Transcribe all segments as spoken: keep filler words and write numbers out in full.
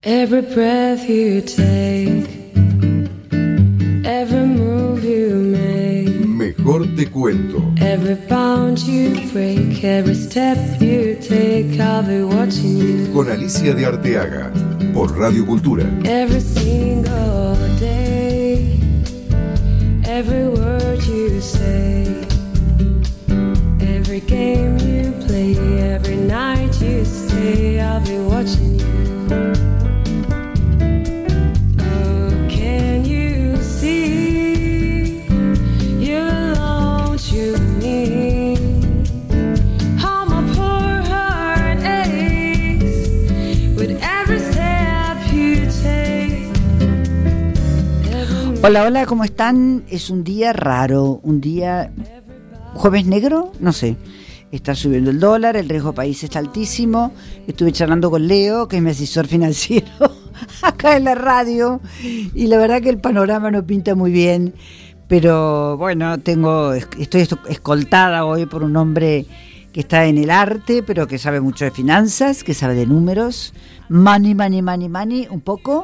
Every breath you take, every move you make, Mejor Te Cuento. Every bound you break, every step you take, I'll be watching you. Con Alicia de Arteaga, por Radio Cultura. Every single day, every word you say, every game you play, every night you stay, I'll be watching you. Hola, hola, ¿cómo están? Es un día raro, un día jueves negro, no sé. Está subiendo el dólar, el riesgo país está altísimo. Estuve charlando con Leo, que es mi asesor financiero, acá en la radio, y la verdad que el panorama no pinta muy bien. Pero bueno, tengo, estoy escoltada hoy por un hombre que está en el arte, pero que sabe mucho de finanzas, que sabe de números, money, money, money, money, un poco.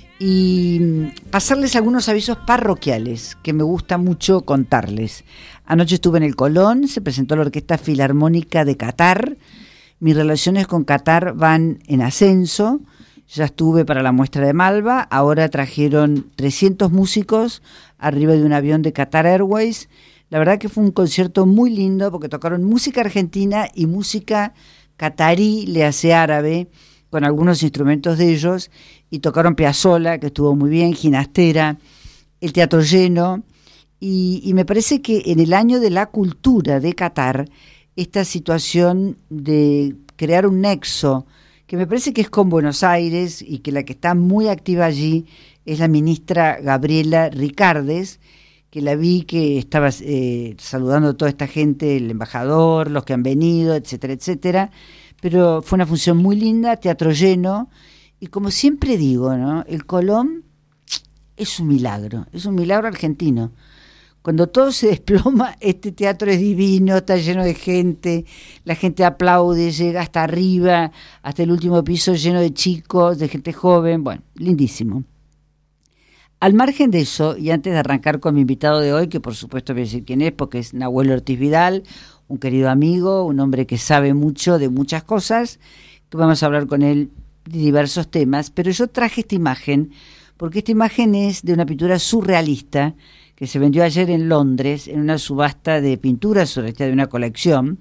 Y pasarles algunos avisos parroquiales que me gusta mucho contarles. Anoche estuve en el Colón, se presentó la Orquesta Filarmónica de Qatar. Mis relaciones con Qatar van en ascenso. Ya estuve para la muestra de Malva, ahora trajeron trescientos músicos arriba de un avión de Qatar Airways. La verdad que fue un concierto muy lindo porque tocaron música argentina y música qatarí, le hace árabe, con algunos instrumentos de ellos, y tocaron Piazzolla, que estuvo muy bien, Ginastera, el teatro lleno, y, y me parece que en el año de la cultura de Qatar, esta situación de crear un nexo, que me parece que es con Buenos Aires, y que la que está muy activa allí es la ministra Gabriela Ricardes, que la vi que estaba eh, saludando a toda esta gente, el embajador, los que han venido, etcétera, etcétera, pero fue una función muy linda, teatro lleno, y como siempre digo, ¿no? El Colón es un milagro, es un milagro argentino. Cuando todo se desploma, este teatro es divino, está lleno de gente, la gente aplaude, llega hasta arriba, hasta el último piso lleno de chicos, de gente joven, bueno, lindísimo. Al margen de eso, y antes de arrancar con mi invitado de hoy, que por supuesto voy a decir quién es, porque es Nahuel Ortiz Vidal, un querido amigo, un hombre que sabe mucho de muchas cosas, que vamos a hablar con él de diversos temas, pero yo traje esta imagen, porque esta imagen es de una pintura surrealista, que se vendió ayer en Londres, en una subasta de pinturas surrealistas de una colección.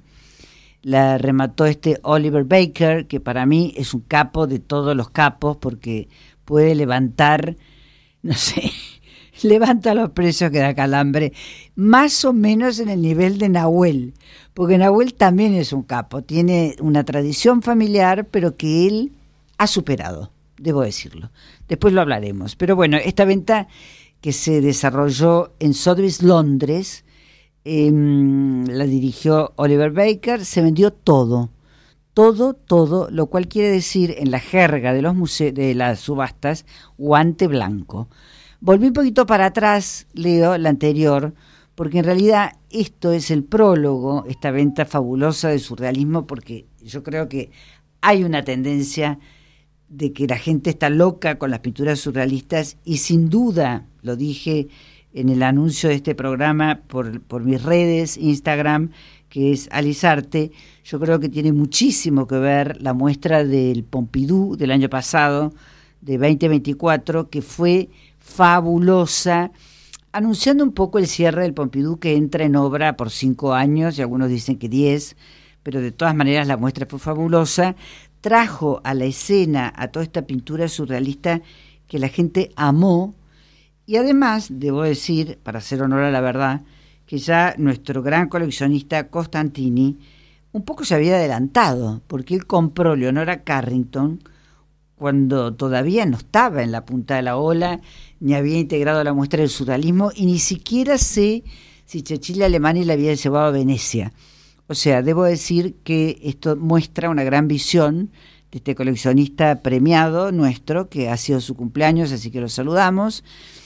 La remató este Oliver Baker, que para mí es un capo de todos los capos, porque puede levantar, no sé, levanta los precios que da calambre, más o menos en el nivel de Nahuel, porque Nahuel también es un capo, tiene una tradición familiar, pero que él ha superado, debo decirlo. Después lo hablaremos. Pero bueno, esta venta que se desarrolló en Sotheby's, Londres, eh, la dirigió Oliver Baker, se vendió todo, todo, todo, lo cual quiere decir en la jerga de los muse- de las subastas, guante blanco. Volví un poquito para atrás, Leo, la anterior, porque en realidad esto es el prólogo, esta venta fabulosa de surrealismo, porque yo creo que hay una tendencia de que la gente está loca con las pinturas surrealistas, y sin duda, lo dije en el anuncio de este programa por, por mis redes, Instagram, que es Alizarte, yo creo que tiene muchísimo que ver la muestra del Pompidou del año pasado, de veinte veinticuatro, que fue fabulosa, anunciando un poco el cierre del Pompidou, que entra en obra por cinco años, y algunos dicen que diez, pero de todas maneras la muestra fue fabulosa. Trajo a la escena a toda esta pintura surrealista que la gente amó, y además, debo decir, para hacer honor a la verdad, que ya nuestro gran coleccionista Costantini un poco se había adelantado, porque él compró Leonora Carrington cuando todavía no estaba en la punta de la ola, ni había integrado la muestra del surrealismo, y ni siquiera sé si Cecilia Alemani la había llevado a Venecia. O sea, debo decir que esto muestra una gran visión de este coleccionista premiado nuestro, que ha sido su cumpleaños, así que lo saludamos.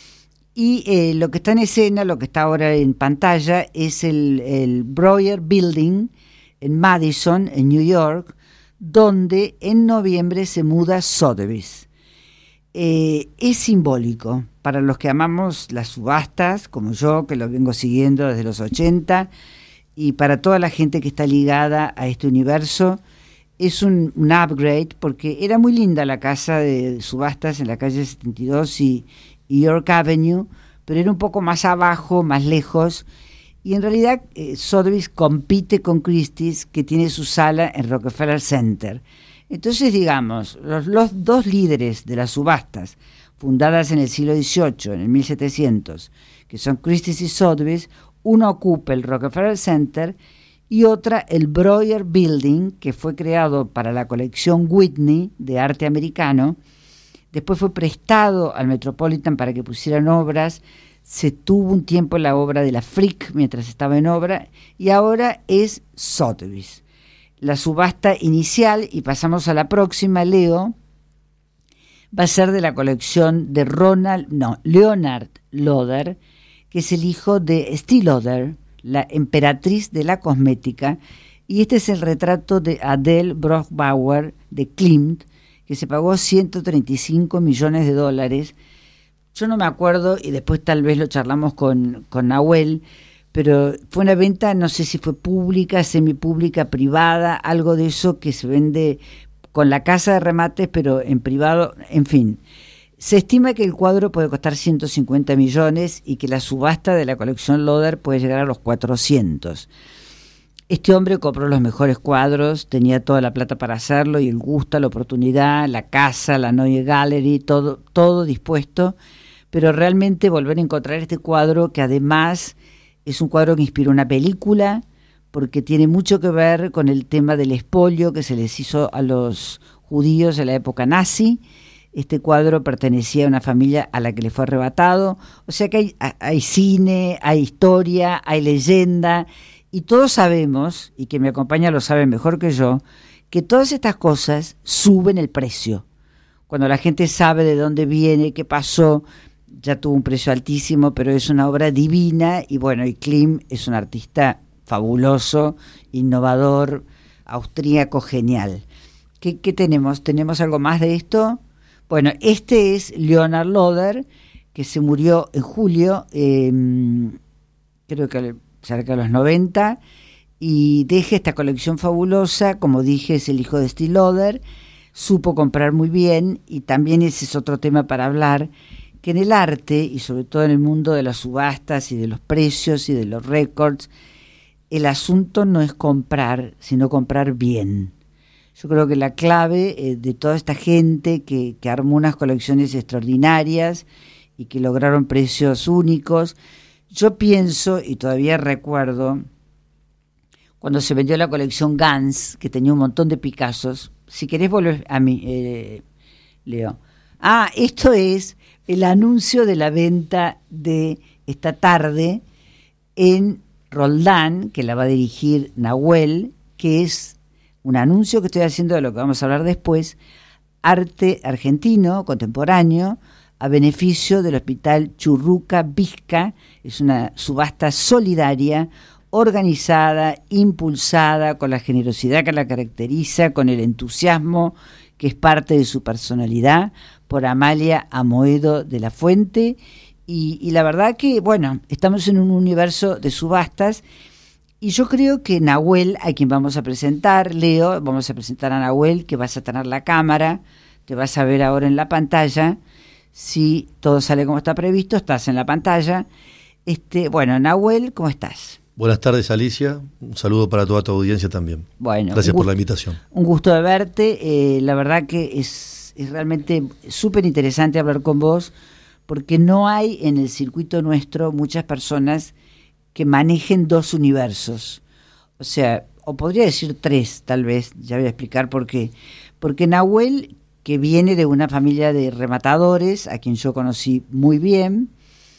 Y eh, lo que está en escena, lo que está ahora en pantalla, es el, el Breuer Building en Madison, en New York, donde en noviembre se muda Sotheby's. eh, es simbólico para los que amamos las subastas, como yo, que lo vengo siguiendo desde los ochenta, y para toda la gente que está ligada a este universo. Es un, un upgrade, porque era muy linda la casa de subastas en la calle setenta y dos y, y York Avenue, pero era un poco más abajo, más lejos, y en realidad eh, Sotheby's compite con Christie's, que tiene su sala en Rockefeller Center. Entonces, digamos, los, los dos líderes de las subastas, fundadas en el siglo dieciocho, en el mil setecientos, que son Christie's y Sotheby's, uno ocupa el Rockefeller Center y otra el Breuer Building, que fue creado para la colección Whitney de arte americano. Después fue prestado al Metropolitan para que pusieran obras. Se tuvo un tiempo la obra de la Frick mientras estaba en obra, y ahora es Sotheby's. La subasta inicial, y pasamos a la próxima, Leo, va a ser de la colección de Ronald, no, Leonard Lauder, que es el hijo de Estée Lauder, la emperatriz de la cosmética, y este es el retrato de Adele Brocbauer de Klimt, que se pagó ciento treinta y cinco millones de dólares. Yo no me acuerdo, y después tal vez lo charlamos con, con Nahuel, pero fue una venta, no sé si fue pública, semipública, privada, algo de eso que se vende con la casa de remates, pero en privado, en fin. Se estima que el cuadro puede costar ciento cincuenta millones y que la subasta de la colección Lauder puede llegar a los cuatrocientos. Este hombre compró los mejores cuadros, tenía toda la plata para hacerlo, y el gusto, la oportunidad, la casa, la Neue Gallery, todo, todo dispuesto, pero realmente volver a encontrar este cuadro, que además es un cuadro que inspiró una película, porque tiene mucho que ver con el tema del expolio que se les hizo a los judíos en la época nazi. Este cuadro pertenecía a una familia a la que le fue arrebatado. O sea que hay, hay cine, hay historia, hay leyenda, y todos sabemos, y quien me acompaña lo sabe mejor que yo, que todas estas cosas suben el precio. Cuando la gente sabe de dónde viene, qué pasó, ya tuvo un precio altísimo, pero es una obra divina, y bueno, y Klimt es un artista fabuloso, innovador, austríaco, genial. ¿Qué, qué tenemos? ¿Tenemos algo más de esto? Bueno, este es Leonard Lauder, que se murió en julio, eh, creo que cerca de los noventa, y deja esta colección fabulosa. Como dije, es el hijo de Estée Lauder, supo comprar muy bien, y también ese es otro tema para hablar, que en el arte, y sobre todo en el mundo de las subastas y de los precios y de los récords, el asunto no es comprar, sino comprar bien. Yo creo que la clave eh, de toda esta gente que, que armó unas colecciones extraordinarias y que lograron precios únicos, yo pienso, y todavía recuerdo, cuando se vendió la colección Gans, que tenía un montón de Picassos. Si querés volver a mí, eh, Leo. Ah, esto es el anuncio de la venta de esta tarde en Roldán, que la va a dirigir Nahuel, que es un anuncio que estoy haciendo de lo que vamos a hablar después, arte argentino contemporáneo a beneficio del Hospital Churruca Vizca. Es una subasta solidaria, organizada, impulsada, con la generosidad que la caracteriza, con el entusiasmo que es parte de su personalidad, por Amalia Amoedo de la Fuente, y, y la verdad que, bueno, estamos en un universo de subastas. Y yo creo que Nahuel, a quien vamos a presentar, Leo, vamos a presentar a Nahuel, que vas a tener la cámara, te vas a ver ahora en la pantalla. Si todo sale como está previsto, estás en la pantalla. Este, bueno, Nahuel, ¿cómo estás? Buenas tardes, Alicia. Un saludo para toda tu audiencia también. Bueno, gracias por la invitación. Un gusto de verte. Eh, la verdad que es, es realmente súper interesante hablar con vos, porque no hay en el circuito nuestro muchas personas que manejen dos universos, o sea, o podría decir tres, tal vez, ya voy a explicar por qué. Porque Nahuel, que viene de una familia de rematadores, a quien yo conocí muy bien,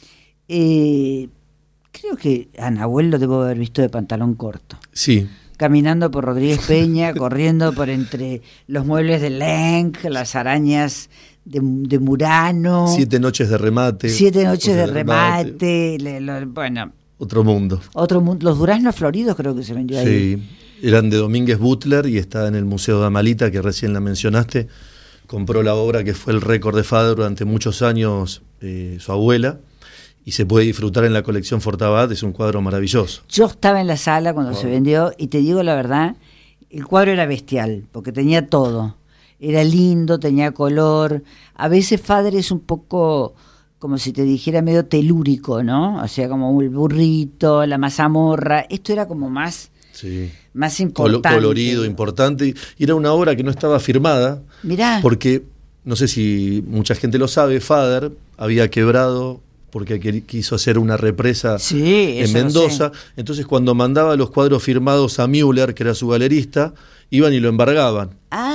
eh, creo que a Nahuel lo debo haber visto de pantalón corto. Sí. Caminando por Rodríguez Peña, corriendo por entre los muebles de Lenk, las arañas de, de Murano. Siete noches de remate. Siete noches de, de remate, remate. Le, lo, bueno... Otro mundo. Otro mundo. Los duraznos floridos creo que se vendió ahí. Sí, eran de Domínguez Butler y está en el Museo de Amalita, que recién la mencionaste. compró la obra que fue el récord de Fader durante muchos años, eh, su abuela, y se puede disfrutar en la colección Fortabat. Es un cuadro maravilloso. Yo estaba en la sala cuando wow. se vendió y te digo la verdad, el cuadro era bestial, porque tenía todo. Era lindo, tenía color. A veces Fader es un poco, como si te dijera, medio telúrico, ¿no? O sea, como el burrito, la mazamorra. Esto era como más, sí. más importante. Colorido, importante. Y era una obra que no estaba firmada. Mirá. Porque, no sé si mucha gente lo sabe, Fader había quebrado porque quiso hacer una represa sí, en Mendoza. Entonces, cuando mandaba los cuadros firmados a Müller, que era su galerista, iban y lo embargaban.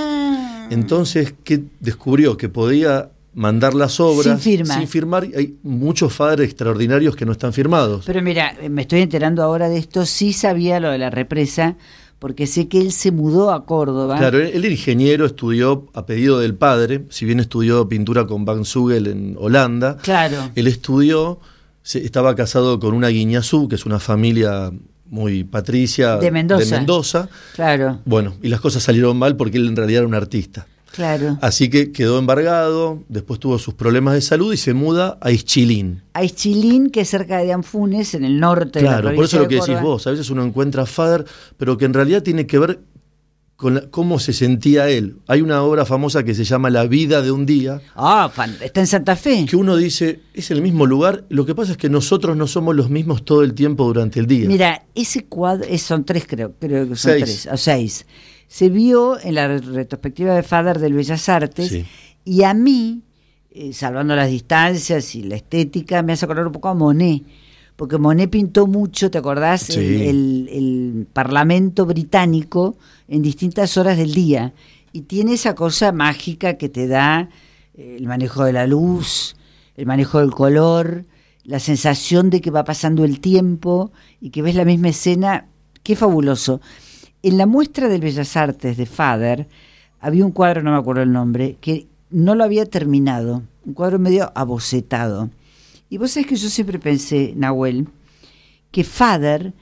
Ah. Entonces, ¿qué descubrió? Que podía mandar las obras sin, firma. sin firmar. Hay muchos Fader extraordinarios que no están firmados. Pero mira, me estoy enterando ahora de esto. Sí sabía lo de la represa, porque sé que él se mudó a Córdoba. Claro, él era ingeniero, estudió a pedido del padre, si bien estudió pintura con Van Zugel en Holanda. Claro. Él estudió, se, estaba casado con una Guiñazú, que es una familia muy patricia de Mendoza. de Mendoza. Claro. Bueno, y las cosas salieron mal porque él en realidad era un artista. Claro. Así que quedó embargado, después tuvo sus problemas de salud y se muda a Ischilín. A Ischilín, que es cerca de Anfunes, en el norte claro, de la provincia. Por eso lo que de Córdoba. decís vos, a veces uno encuentra Fader, pero que en realidad tiene que ver con la, cómo se sentía él. Hay una obra famosa que se llama La vida de un día. Ah, está en Santa Fe. Que uno dice, es el mismo lugar, lo que pasa es que nosotros no somos los mismos todo el tiempo durante el día. Mira, ese cuadro, son tres creo, creo que son seis. tres, o seis. Se vio en la retrospectiva de Fader del Bellas Artes, sí. Y a mí, eh, salvando las distancias y la estética, me hace acordar un poco a Monet, porque Monet pintó mucho, ¿te acordás? Sí. El, el, el Parlamento británico en distintas horas del día, y tiene esa cosa mágica que te da eh, el manejo de la luz, el manejo del color, la sensación de que va pasando el tiempo y que ves la misma escena. Qué fabuloso. En la muestra del Bellas Artes de Fader había un cuadro, no me acuerdo el nombre, que no lo había terminado, un cuadro medio abocetado. Y vos sabés que yo siempre pensé, Nahuel, que Fader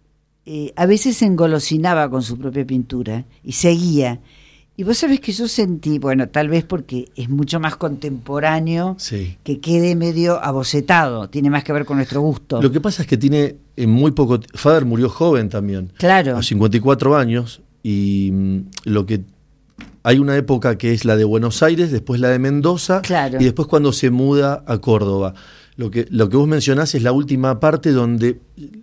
eh, a veces se engolosinaba con su propia pintura y seguía. Y vos sabés que yo sentí, bueno, tal vez porque es mucho más contemporáneo, sí. que quede medio abocetado, tiene más que ver con nuestro gusto. Lo que pasa es que tiene en muy poco... Fader murió joven también, claro, a cincuenta y cuatro años, y mm, lo que... Hay una época que es la de Buenos Aires, después la de Mendoza, claro. Y después cuando se muda a Córdoba. Lo que, lo que vos mencionás es la última parte donde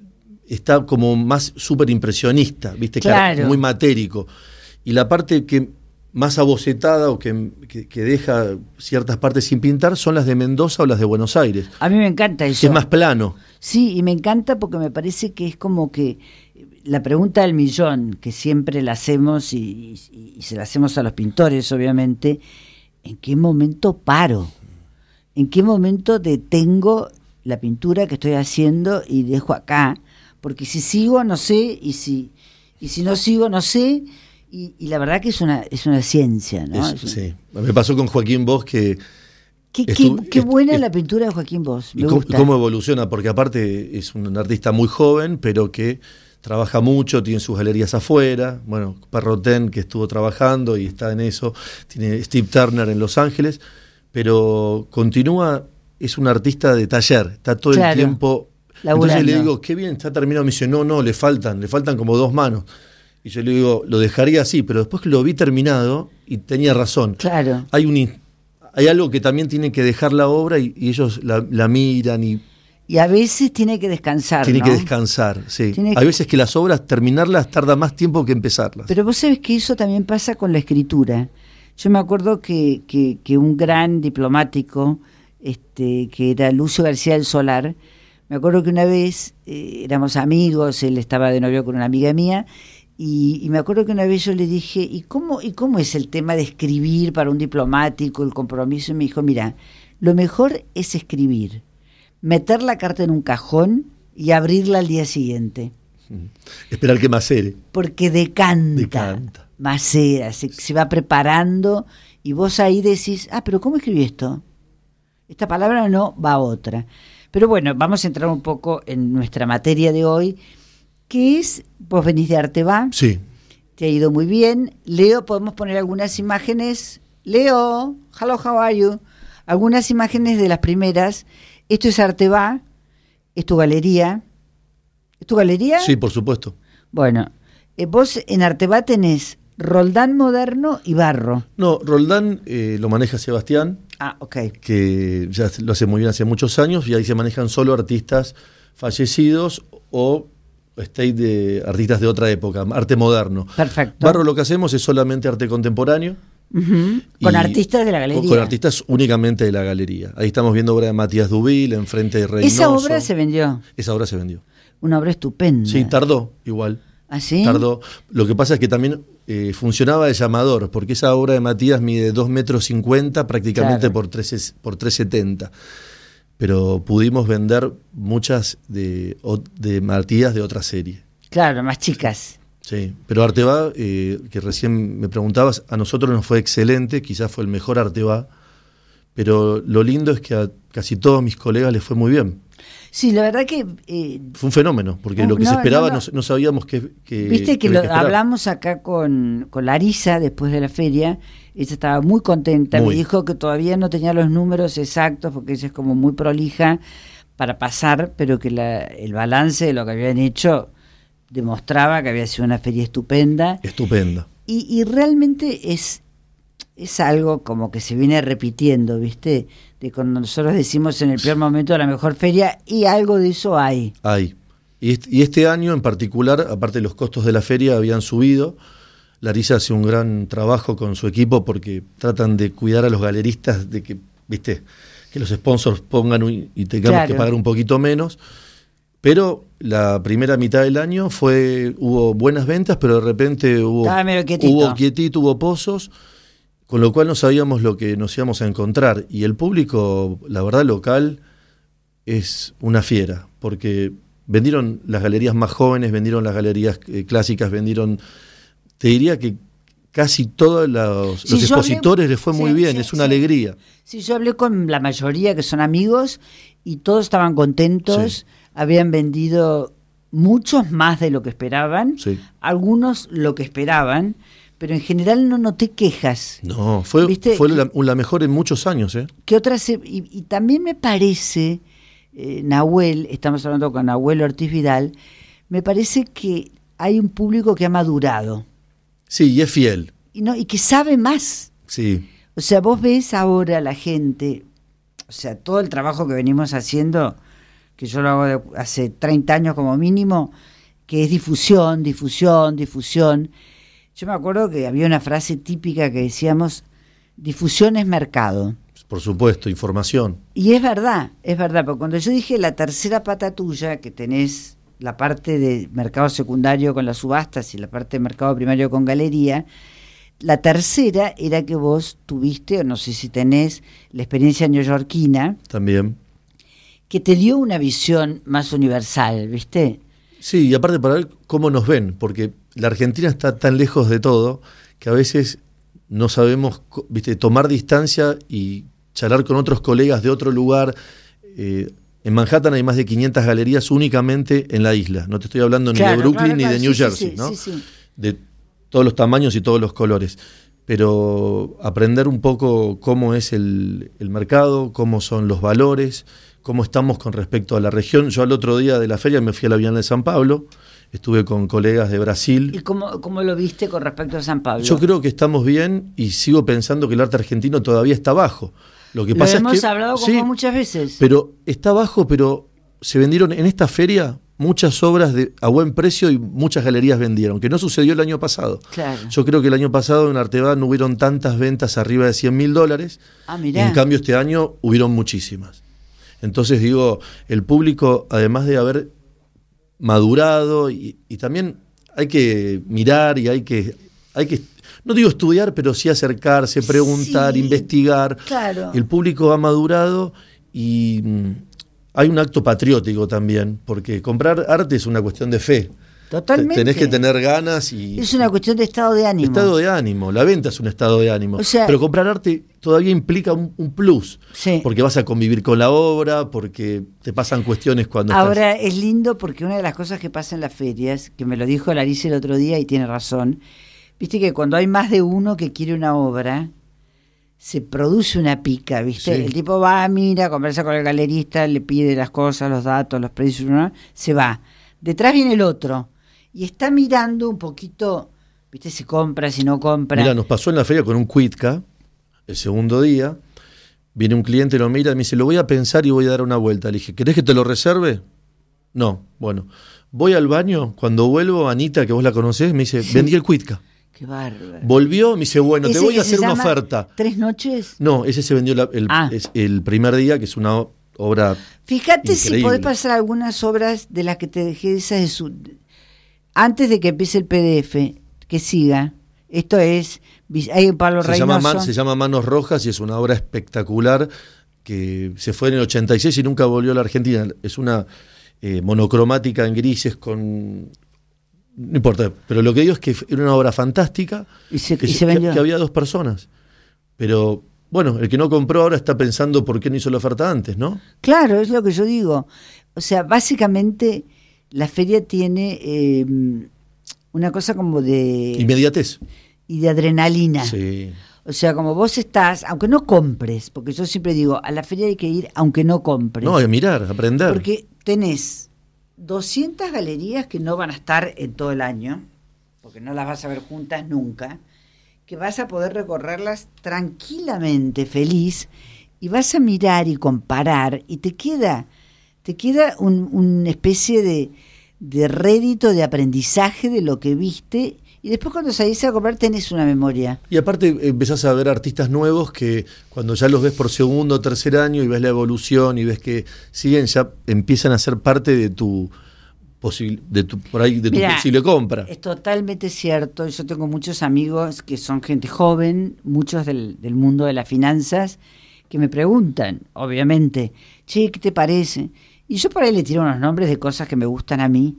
está como más súper impresionista, ¿viste? Claro. Muy matérico. Y la parte que... más abocetada o que, que, que deja ciertas partes sin pintar son las de Mendoza o las de Buenos Aires. A mí me encanta eso. Es más plano. Sí, y me encanta porque me parece que es como que la pregunta del millón, que siempre la hacemos y, y, y se la hacemos a los pintores, obviamente, ¿en qué momento paro? ¿En qué momento detengo la pintura que estoy haciendo y dejo acá? Porque si sigo, no sé, y si, y si no sigo, no sé... Y, y la verdad que es una es una ciencia, ¿no? Es, es sí, me pasó con Joaquín Bosch que... Qué, estuvo, qué, qué buena es, la pintura de Joaquín Bosch, me y gusta. Cómo evoluciona, porque aparte es un artista muy joven, pero que trabaja mucho, tiene sus galerías afuera, bueno, Perrotin que estuvo trabajando y está en eso, tiene Steve Turner en Los Ángeles, pero continúa, es un artista de taller, está todo claro, el tiempo... laburando. Entonces le digo, qué bien, está terminado, me dice, no, no, le faltan, le faltan como dos manos. Y yo le digo, lo dejaría así, pero después que lo vi terminado, y tenía razón. Claro. Hay un hay algo que también tiene que dejar la obra y, y ellos la, la miran y... Y a veces tiene que descansar, Tiene ¿no? que descansar, sí. Tiene Hay que... veces que las obras, terminarlas tarda más tiempo que empezarlas. Pero vos sabés que eso también pasa con la escritura. Yo me acuerdo que, que, que un gran diplomático, este, que era Lucio García del Solar, me acuerdo que una vez eh, éramos amigos, él estaba de novio con una amiga mía, Y, y me acuerdo que una vez yo le dije, ¿y cómo, ¿y cómo es el tema de escribir para un diplomático, el compromiso? Y me dijo, mira, lo mejor es escribir, meter la carta en un cajón y abrirla al día siguiente. Mm. Esperar que macere. Porque decanta, decanta. macera, se, se va preparando y vos ahí decís, ah, pero ¿cómo escribí esto? Esta palabra no, va a otra. Pero bueno, vamos a entrar un poco en nuestra materia de hoy, que es, vos venís de Arte Va, sí. Te ha ido muy bien. Leo, podemos poner algunas imágenes Leo, hello, how are you? Algunas imágenes de las primeras. Esto es Arteba, es tu galería. ¿Es tu galería? Sí, por supuesto. Bueno, eh, vos en Arteba tenés Roldán moderno y barro. No, Roldán eh, lo maneja Sebastián. Ah, ok. Que ya lo hace muy bien hace muchos años, y ahí se manejan solo artistas fallecidos o state de artistas de otra época, arte moderno. Perfecto. Barro lo que hacemos es solamente arte contemporáneo. Uh-huh. Con artistas de la galería. Con, con artistas únicamente de la galería. Ahí estamos viendo obra de Matías Dubil, enfrente de Reynoso. Esa obra se vendió. Esa obra se vendió. Una obra estupenda. Sí, tardó igual. ¿Ah, sí? Tardó. Lo que pasa es que también eh, funcionaba de llamador, porque esa obra de Matías mide dos metros cincuenta prácticamente Claro. por tres, por tres setenta. Pero pudimos vender muchas de, o- de Matías de otra serie. Claro, más chicas. Sí, pero Arteba, eh, que recién me preguntabas, a nosotros nos fue excelente, quizás fue el mejor Arteba, pero lo lindo es que a casi todos mis colegas les fue muy bien. Sí, la verdad que... eh, Fue un fenómeno, porque No, lo que no, se esperaba no, no, no. no sabíamos que, que Viste que había lo esperar. hablamos acá con, con Larisa después de la feria. Ella estaba muy contenta. Muy. Me dijo que todavía no tenía los números exactos porque ella es como muy prolija para pasar, pero que la, el balance de lo que habían hecho demostraba que había sido una feria estupenda. Estupenda. Y, y realmente es, es algo como que se viene repitiendo, ¿viste? De cuando nosotros decimos en el peor momento de la mejor feria, y algo de eso hay. Hay. Y este, y este año en particular, aparte de los costos de la feria, habían subido. Larisa hace un gran trabajo con su equipo porque tratan de cuidar a los galeristas de que, viste, que los sponsors pongan un- y tengamos Claro. que pagar un poquito menos. Pero la primera mitad del año fue hubo buenas ventas, pero de repente hubo, Estaba medio quietito. hubo quietito, hubo pozos, con lo cual no sabíamos lo que nos íbamos a encontrar. Y el público, la verdad, local, es una fiera, porque vendieron las galerías más jóvenes, vendieron las galerías eh, clásicas, vendieron, te diría que casi todos los, Sí, los yo hablé- expositores les fue muy sí, bien, sí, es una sí. alegría. Sí, yo hablé con la mayoría que son amigos y todos estaban contentos, Sí. habían vendido muchos más de lo que esperaban, Sí. algunos lo que esperaban, pero en general no noté quejas. No, fue, ¿Viste? fue la, la mejor en muchos años, ¿eh? Que otras se- y, y también me parece, eh, Nahuel, estamos hablando con Nahuel Ortiz Vidal, me parece que hay un público que ha madurado Sí, y es fiel, y, no, y que sabe más. sí. O sea, vos ves ahora la gente, o sea, todo el trabajo que venimos haciendo, que yo lo hago de- hace treinta años como mínimo, que es difusión, difusión, difusión. Yo me acuerdo que había una frase típica que decíamos, difusión es mercado. Por supuesto, información. Y es verdad, es verdad, porque cuando yo dije la tercera pata tuya, que tenés la parte de mercado secundario con las subastas y la parte de mercado primario con galería, la tercera era que vos tuviste, o no sé si tenés, la experiencia neoyorquina, También. que te dio una visión más universal, ¿viste? Sí, y aparte para ver cómo nos ven, porque la Argentina está tan lejos de todo que a veces no sabemos, co- viste, tomar distancia y charlar con otros colegas de otro lugar. Eh, en Manhattan hay más de quinientas galerías únicamente en la isla. No te estoy hablando ni Claro, de Brooklyn claro, ni claro, de sí, New sí, Jersey, sí, ¿no? sí, sí. De todos los tamaños y todos los colores. Pero aprender un poco cómo es el, el mercado, cómo son los valores, cómo estamos con respecto a la región. Yo al otro día de la feria me fui a la Bienal de San Pablo, estuve con colegas de ¿Y Brasil. cómo, cómo lo viste con respecto a San Pablo? Yo creo que estamos bien y sigo pensando que el arte argentino todavía está bajo. Lo que Lo pasa hemos es que hablado como sí, muchas veces. pero está bajo, pero se vendieron en esta feria muchas obras de, a buen precio y muchas galerías vendieron, que no sucedió el año pasado. Claro. Yo creo que el año pasado en Arteba no hubieron tantas ventas arriba de cien mil dólares. Ah, Y mirá. en cambio este año hubieron muchísimas. Entonces digo, el público, además de haber madurado, y, y también hay que mirar y hay que, hay que, no digo estudiar, pero sí acercarse, preguntar, Sí, investigar. claro. El público ha madurado y mm, hay un acto patriótico también, porque comprar arte es una cuestión de fe. Totalmente. Tenés que tener ganas y... Es una cuestión de estado de ánimo. Estado de ánimo, la venta es un estado de ánimo. O sea- pero comprar arte todavía implica un, un plus. Sí. Porque vas a convivir con la obra, porque te pasan cuestiones cuando Ahora es lindo porque una de las cosas que pasa en las ferias, que me lo dijo Larisa el otro día y tiene razón, viste que cuando hay más de uno que quiere una obra, se produce una pica, ¿viste? Sí. El tipo va, mira, conversa con el galerista, le pide las cosas, los datos, los precios, ¿no? Se va. Detrás viene el otro y está mirando un poquito, ¿viste? Si compra, si no compra. Mira, nos pasó en la feria con un Quitka, el segundo día, viene un cliente, lo mira, me dice, lo voy a pensar y voy a dar una vuelta. Le dije, ¿querés que te lo reserve? No, bueno. Voy al baño, cuando vuelvo, Anita, que vos la conocés, me dice, Sí. vendí el Quitka. Qué bárbaro. Volvió, me dice, bueno, te ¿Ese voy que a se hacer una llama oferta. ¿Tres noches? No, ese se vendió la- el, Ah. es el primer día, que es una o- obra. Fíjate si Increíble. podés pasar algunas obras de las que te dejé, esas de su... Antes de que empiece el P D F, que siga. Esto es, hay un Pablo Se llama, Reynoso. Man- se llama Manos Rojas y es una obra espectacular que se fue en el ochenta y seis y nunca volvió a la Argentina. Es una eh, monocromática en grises con... No importa, pero lo que digo es que era una obra fantástica, Y se, que, y se- se vendió. que- que había dos personas. Pero bueno, el que no compró ahora está pensando por qué no hizo la oferta antes, ¿no? Claro, es lo que yo digo. O sea, básicamente la feria tiene eh, una cosa como de... Inmediatez. y de adrenalina. Sí. O sea, como vos estás, aunque no compres, porque yo siempre digo, a la feria hay que ir aunque no compres. No, a mirar, a aprender. Porque tenés doscientas galerías que no van a estar en todo el año, porque no las vas a ver juntas nunca, que vas a poder recorrerlas tranquilamente, feliz, y vas a mirar y comparar, y te queda, te queda un- una especie de, de rédito de aprendizaje de lo que viste, y después cuando salís a comprar tenés una memoria. Y aparte empezás a ver artistas nuevos que cuando ya los ves por segundo o tercer año y ves la evolución y ves que siguen, ya empiezan a ser parte de tu posible, de tu, por ahí, de tu Mirá, posible compra. Es totalmente cierto. Yo tengo muchos amigos que son gente joven, muchos del, del mundo de las finanzas, que me preguntan, obviamente, che, ¿qué te parece? Y yo por ahí le tiro unos nombres de cosas que me gustan a mí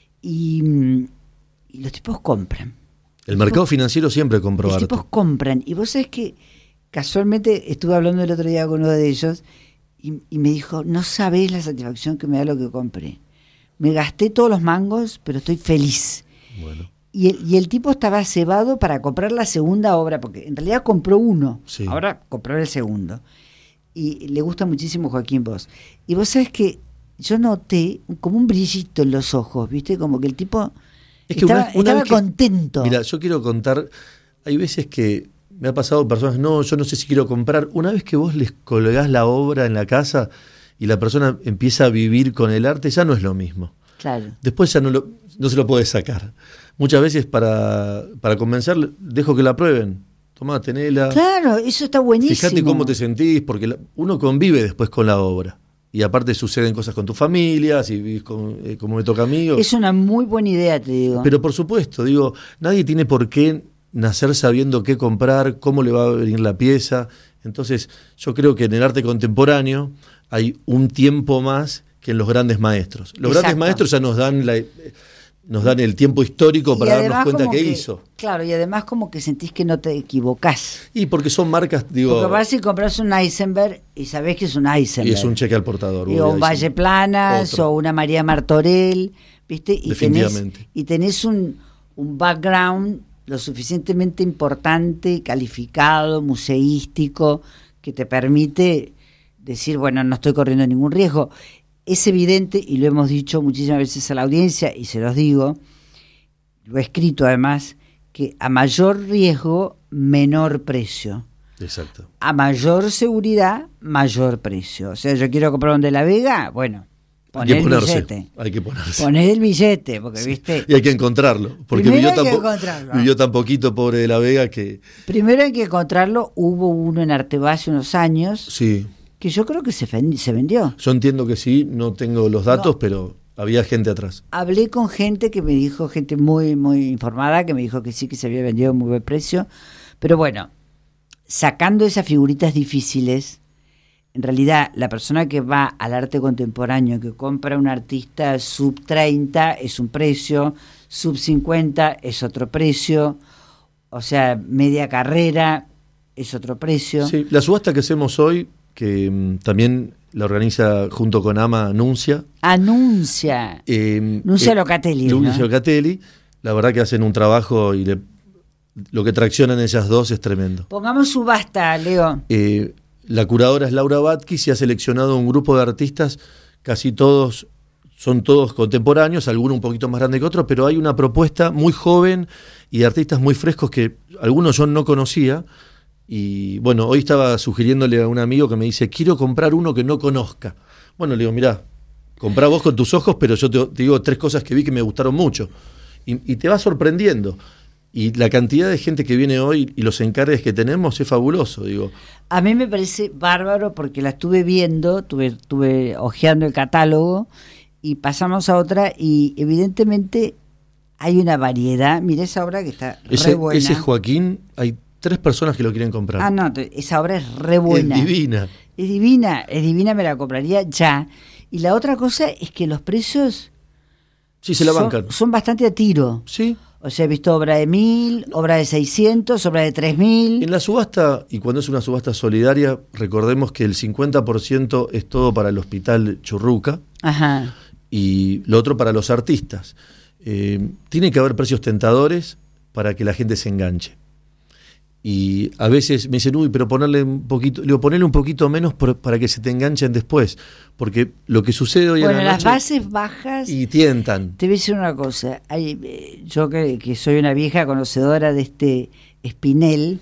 y, mm, y los tipos compran. El mercado financiero siempre compró Los arte. tipos compran. Y vos sabés que casualmente estuve hablando el otro día con uno de ellos y, y me dijo, no sabés la satisfacción que me da lo que compré. Me gasté todos los mangos, pero estoy feliz. Bueno, Y el, y el tipo estaba cebado para comprar la segunda obra, porque en realidad compró uno, Sí. ahora compró el segundo. Y le gusta muchísimo Joaquín Bosch. Y vos sabés que yo noté como un brillito en los ojos, ¿viste? Como que el tipo es que estaba, una, una estaba vez que- contento. Mira, yo quiero contar, hay veces que me ha pasado personas, no, yo no sé si quiero comprar. Una vez que vos les colgás la obra en la casa y la persona empieza a vivir con el arte, ya no es lo mismo. Claro. Después ya no, lo, no se lo puede sacar. Muchas veces para, para convencer, dejo que la prueben. Tomá, tenela. Claro, eso está buenísimo. Fíjate cómo te sentís, porque la- uno convive después con la obra. Y aparte suceden cosas con tu familia, si vivís con, eh, como me toca a mí. o- Es una muy buena idea, te digo. Pero por supuesto, digo, nadie tiene por qué nacer sabiendo qué comprar, cómo le va a venir la pieza. Entonces, yo creo que en el arte contemporáneo hay un tiempo más que en los grandes maestros. Los Exacto. grandes maestros ya nos dan la, nos dan el tiempo histórico Y para darnos además cuenta como qué que- hizo. Claro, y además como que sentís que no te equivocás. Y porque son marcas, digo, Porque vas y compras un Eisenberg y sabés que es un Eisenberg. y es un cheque al portador. Digo, Bobby un Valle Eisenberg. Planas Otro. o una María Martorell, ¿viste? Y tenés, Definitivamente. y tenés un, un background lo suficientemente importante, calificado, museístico, que te permite decir, bueno, no estoy corriendo ningún riesgo. Es evidente, y lo hemos dicho muchísimas veces a la audiencia, y se los digo, lo he escrito además, que a mayor riesgo, menor precio. Exacto. A mayor seguridad, mayor precio. O sea, yo quiero comprar un de La Vega, bueno, Hay poné que el ponerse. billete. Hay que ponerse. Poné el billete, porque viste, Y hay que encontrarlo. Porque Primero vivió hay tan, que po- encontrarlo. vivió tan poquito, pobre de la Vega, que primero hay que encontrarlo. Hubo uno en Arteba hace unos años sí. que yo creo que se, fen- se vendió. Yo entiendo que sí, no tengo los datos, No. pero había gente atrás. Hablé con gente que me dijo, gente muy, muy informada, que me dijo que sí, que se había vendido a muy buen precio. Pero bueno, sacando esas figuritas difíciles, en realidad la persona que va al arte contemporáneo, que compra un artista sub treinta es un precio, sub cincuenta es otro precio, o sea, media carrera es otro precio. Sí, la subasta que hacemos hoy, que mm, también la organiza junto con AMA Anuncia. Anuncia, Eh, Anuncia eh, Locatelli, Anuncia ¿no? Locatelli. La verdad que hacen un trabajo y le, lo que traccionan ellas dos es tremendo. Pongamos subasta, Leo. Eh, la curadora es Laura Batkis y ha seleccionado un grupo de artistas, casi todos, son todos contemporáneos, algunos un poquito más grandes que otros, pero hay una propuesta muy joven y de artistas muy frescos que algunos yo no conocía. Y bueno, hoy estaba sugiriéndole a un amigo que me dice, quiero comprar uno que no conozca. Bueno, le digo, mirá, comprá vos con tus ojos, pero yo te, te digo tres cosas que vi que me gustaron mucho. Y, y te va sorprendiendo. Y la cantidad de gente que viene hoy y los encargues que tenemos es fabuloso, digo. A mí me parece bárbaro porque la estuve viendo, estuve, estuve hojeando el catálogo y pasamos a otra y evidentemente hay una variedad. Mira esa obra que está Ese, re buena. ese Joaquín, hay tres personas que lo quieren comprar. Ah, no, esa obra es re buena. Es divina. Es divina, es divina, me la compraría ya. Y la otra cosa es que los precios Sí, se la son, bancan. son bastante a tiro. Sí. O sea, he visto obra de mil, obra de seiscientos, obra de tres mil. En la subasta, y cuando es una subasta solidaria, recordemos que el cincuenta por ciento es todo para el Hospital Churruca. Ajá. Y lo otro para los artistas. Eh, tiene que haber precios tentadores para que la gente se enganche. Y a veces me dicen, uy, pero ponerle un poquito, le digo, ponerle un poquito menos por, para que se te enganchen después. Porque lo que sucede hoy Bueno, en la las noche... bases bajas... Y tientan. Te voy a decir una cosa. Hay, eh, yo que, que soy una vieja conocedora de este Spinell,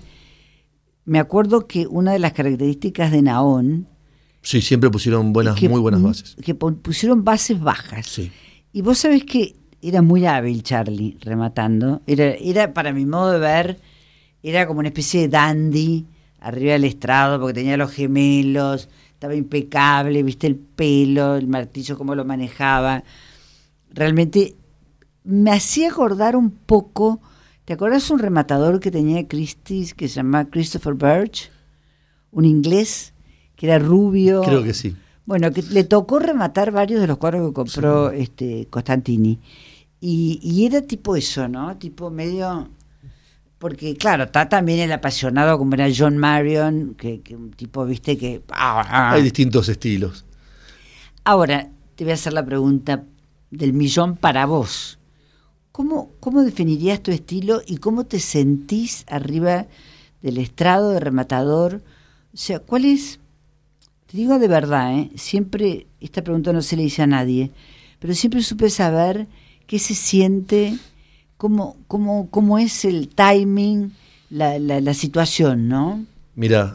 me acuerdo que una de las características de Naón... Sí, siempre pusieron buenas, que, muy buenas bases. Que pusieron bases bajas. Sí. Y vos sabés que era muy hábil Charlie rematando. Era, era para mi modo de ver, era como una especie de dandy arriba del estrado, porque tenía los gemelos, estaba impecable, viste el pelo, el martillo, cómo lo manejaba. Realmente me hacía acordar un poco. ¿Te acuerdas un rematador que tenía Christie's que se llamaba Christopher Birch? Un inglés que era rubio. Creo que sí. Bueno, que le tocó rematar varios de los cuadros que compró sí. este Costantini. Y, y era tipo eso, ¿no? Tipo medio... Porque, claro, está también el apasionado como era John Marion, que, que un tipo, viste, que... Hay distintos estilos. Ahora, te voy a hacer la pregunta del millón para vos. ¿Cómo, cómo definirías tu estilo y cómo te sentís arriba del estrado de rematador? O sea, ¿cuál es...? Te digo de verdad, ¿eh? Siempre, esta pregunta no se le hice a nadie, pero siempre supe saber qué se siente, cómo, cómo, cómo es el timing, la, la, la situación, ¿no? Mira,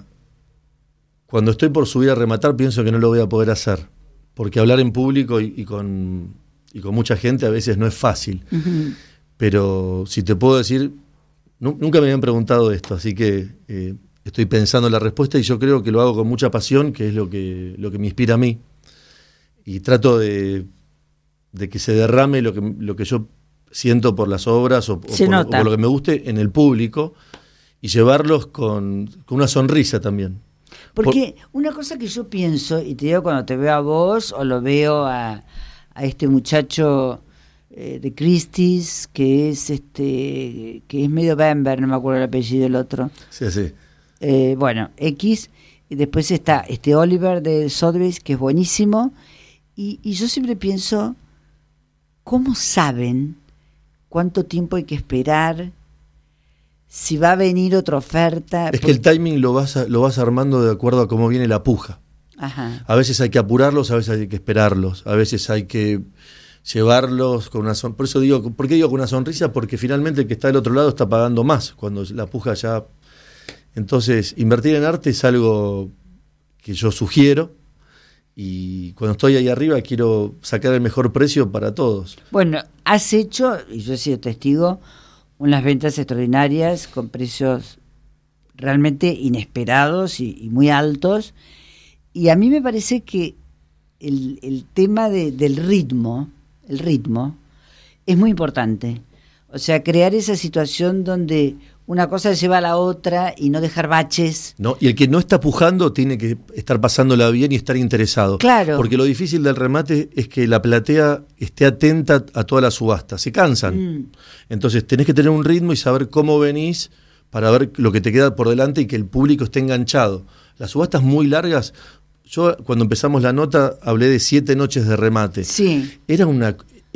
cuando estoy por subir a rematar pienso que no lo voy a poder hacer, porque hablar en público y, y, con, y con mucha gente a veces no es fácil. Uh-huh. Pero si te puedo decir, nu- nunca me habían preguntado esto, así que... Eh, estoy pensando en la respuesta y yo creo que lo hago con mucha pasión, que es lo que, lo que me inspira a mí. Y trato de, de que se derrame lo que, lo que yo siento por las obras o, o, por, o por lo que me guste en el público y llevarlos con, con una sonrisa también. Porque por... una cosa que yo pienso, y te digo cuando te veo a vos o lo veo a, a este muchacho eh, de Christie's, que es este que es medio Bamber, no me acuerdo el apellido del otro. Sí, sí. Eh, bueno, X, y después está este Oliver de Sotheby's, que es buenísimo, y, y yo siempre pienso, ¿cómo saben cuánto tiempo hay que esperar? Si va a venir otra oferta. Es porque... que el timing lo vas, a, lo vas armando de acuerdo a cómo viene la puja. Ajá. A veces hay que apurarlos, a veces hay que esperarlos, a veces hay que llevarlos con una sonrisa. Por eso digo, ¿por qué digo con una sonrisa? Porque finalmente el que está del otro lado está pagando más, cuando la puja ya... Entonces, invertir en arte es algo que yo sugiero y cuando estoy ahí arriba quiero sacar el mejor precio para todos. Bueno, has hecho, y yo he sido testigo, unas ventas extraordinarias con precios realmente inesperados y, y muy altos, y a mí me parece que el, el tema de, del ritmo, el ritmo, es muy importante. O sea, crear esa situación donde... una cosa lleva a la otra y no dejar baches. No, y el que no está pujando tiene que estar pasándola bien y estar interesado. Claro. Porque lo difícil del remate es que la platea esté atenta a toda la subasta. Se cansan. Mm. Entonces tenés que tener un ritmo y saber cómo venís para ver lo que te queda por delante y que el público esté enganchado. Las subastas muy largas, yo cuando empezamos la nota hablé de siete noches de remate. Sí. Era una...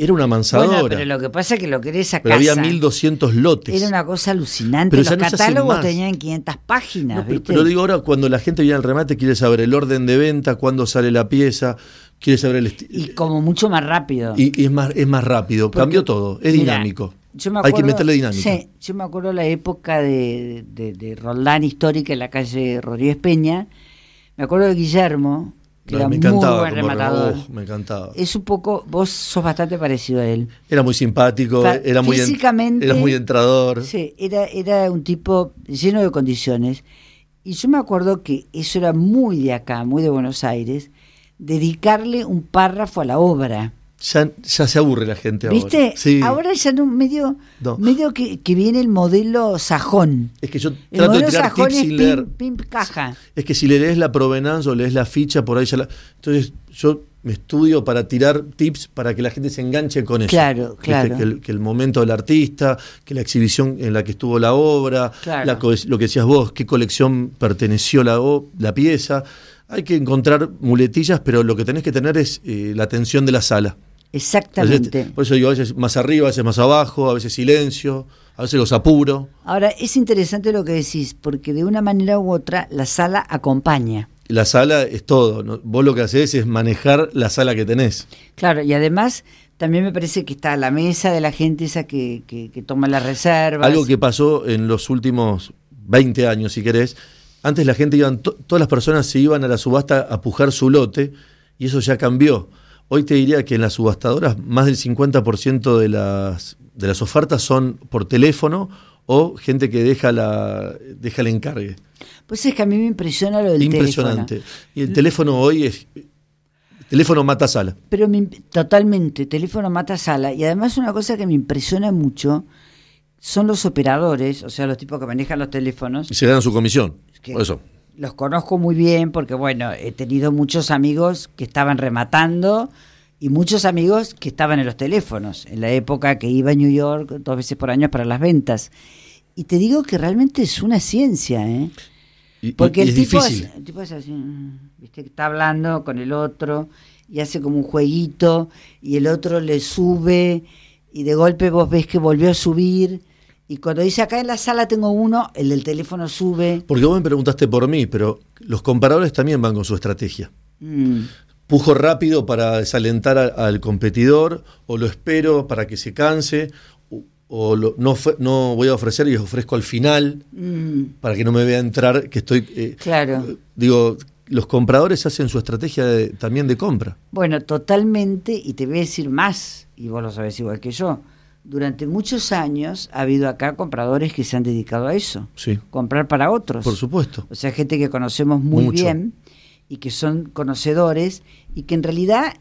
era una mansadora. Bueno, pero lo que pasa es que lo querés a pero casa. había mil doscientos lotes. Era una cosa alucinante. Pero Los ya no se hacen catálogos más. tenían quinientas páginas. No, pero, ¿viste? pero digo ahora, cuando la gente viene al remate, quiere saber el orden de venta, cuándo sale la pieza, quiere saber el estilo. Y como mucho más rápido. Y, y es más es más rápido, Porque, cambió todo, es mira, dinámico. Yo me Hay que acuerdo- meterle dinámica. Sí, yo me acuerdo la época de, de, de Roldán histórica en la calle Rodríguez Peña. Me acuerdo de Guillermo, que No, era me muy encantaba buen como rematador. reloj, me encantaba. Es un poco, vos sos bastante parecido a él. Era muy simpático, Fa- era muy en- físicamente- era muy entrador. Sí, era, era un tipo lleno de condiciones. Y yo me acuerdo que eso era muy de acá, muy de Buenos Aires, dedicarle un párrafo a la obra. Ya, ya se aburre la gente ¿Viste? ahora. Sí. Ahora ya no, medio, No. medio que, que viene el modelo sajón. Es que yo El trato de modelo tirar sajón tips es sin pim, leer. pim, caja. Es que si le lees la provenance o lees la ficha, por ahí ya la... Entonces yo me estudio para tirar tips para que la gente se enganche con eso. Claro, ¿Viste? claro. Que el, que el momento del artista, que la exhibición en la que estuvo la obra, Claro. la co- lo que decías vos, qué colección perteneció la, o- la pieza. Hay que encontrar muletillas, pero lo que tenés que tener es eh, la atención de la sala. Exactamente. Por eso digo, a veces más arriba, a veces más abajo, a veces silencio, a veces los apuro. Ahora, es interesante lo que decís, porque de una manera u otra la sala acompaña. La sala es todo, ¿no? Vos lo que hacés es manejar la sala que tenés. Claro, y además también me parece que está la mesa de la gente esa que, que, que toma las reservas. Algo que pasó en los últimos veinte años, si querés. Antes la gente iban, to- todas las personas se iban a la subasta a pujar su lote, y eso ya cambió. Hoy te diría que en las subastadoras más del cincuenta por ciento de las, de las ofertas son por teléfono o gente que deja la deja el encargue. Pues es que a mí me impresiona lo del Impresionante. teléfono. Y el teléfono hoy es... Teléfono mata sala. Pero me, totalmente, teléfono mata sala. Y además una cosa que me impresiona mucho son los operadores, o sea, los tipos que manejan los teléfonos. Y se ganan su comisión. Que Por eso. Los conozco muy bien porque, bueno, he tenido muchos amigos que estaban rematando y muchos amigos que estaban en los teléfonos, en la época que iba a New York dos veces por año para las ventas. Y te digo que realmente es una ciencia, ¿eh? Y, Porque y el, es tipo difícil. es, el tipo es así, ¿viste? Que está hablando con el otro y hace como un jueguito y el otro le sube y de golpe vos ves que volvió a subir y cuando dice acá en la sala tengo uno, el del teléfono sube. Porque vos me preguntaste por mí, pero los compradores también van con su estrategia. Mm. Pujo rápido para desalentar a- al competidor, o lo espero para que se canse, o, o lo- no, fe- no voy a ofrecer y ofrezco al final Mm, para que no me vea entrar, que estoy... eh, claro. eh, digo, los compradores hacen su estrategia de- también de compra. Bueno, totalmente, y te voy a decir más, y vos lo sabés igual que yo. Durante muchos años ha habido acá compradores que se han dedicado a eso, Sí, comprar para otros. por supuesto. O sea, gente que conocemos muy Mucho. bien y que son conocedores y que en realidad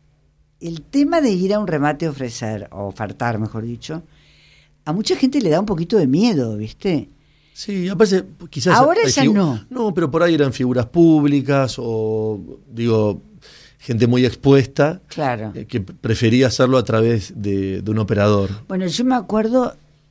el tema de ir a un remate a ofrecer, o ofertar, mejor dicho, a mucha gente le da un poquito de miedo, ¿viste? Sí, aparte quizás... Ahora hay ya figu- no. No, pero por ahí eran figuras públicas o, digo, gente muy expuesta Claro. eh, que prefería hacerlo a través de, de un operador. Bueno, yo me acuerdo,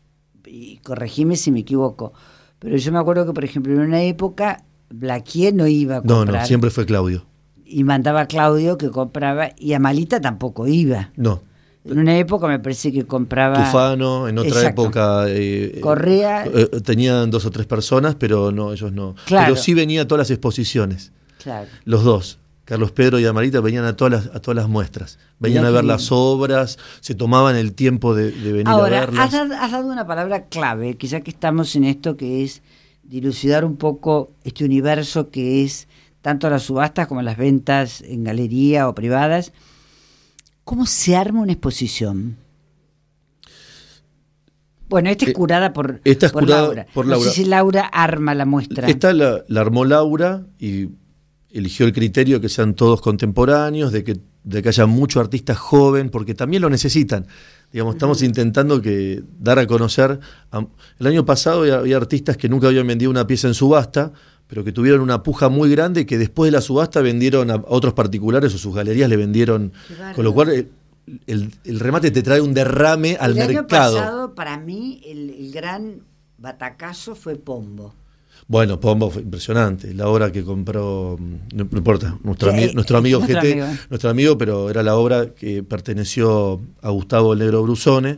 y corregime si me equivoco, pero yo me acuerdo que, por ejemplo, en una época, Blaquier no iba a No, comprar. no, siempre fue Claudio. Y mandaba a Claudio que compraba, y Amalita tampoco iba. No, En una época me parece que compraba... Tufano, en otra Exacto. época eh, Correa. eh, eh, tenían dos o tres personas, pero no, ellos no. Claro. Pero sí venía a todas las exposiciones, Claro. los dos. Carlos Pedro y Amarita venían a todas las, a todas las muestras. Venían Mirá a qué ver bien. las obras, se tomaban el tiempo de, de venir Ahora, a verlas. has, dado- has dado una palabra clave, que ya que estamos en esto, que es dilucidar un poco este universo que es tanto las subastas como las ventas en galería o privadas. ¿Cómo se arma una exposición? Bueno, esta es Eh, curada por, esta es por curada Laura. por No Laura. sé si Laura arma la muestra. Esta la, la armó Laura y eligió el criterio que sean todos contemporáneos, de que, de que haya mucho artista joven, porque también lo necesitan. Digamos, estamos Ujú. intentando que dar a conocer. A, el año pasado había, había artistas que nunca habían vendido una pieza en subasta, pero que tuvieron una puja muy grande y que después de la subasta vendieron a, a otros particulares o sus galerías le vendieron. Qué bárbaro. Con lo cual el, el- el remate te trae un derrame al el año mercado. pasado, para mí, el, el gran batacazo fue Pombo. Bueno, Pombo fue impresionante. La obra que compró, no, no importa, nuestro, Sí, ami- nuestro amigo nuestro G T, amigo. nuestro amigo, pero era la obra que perteneció a Gustavo el Negro Brusone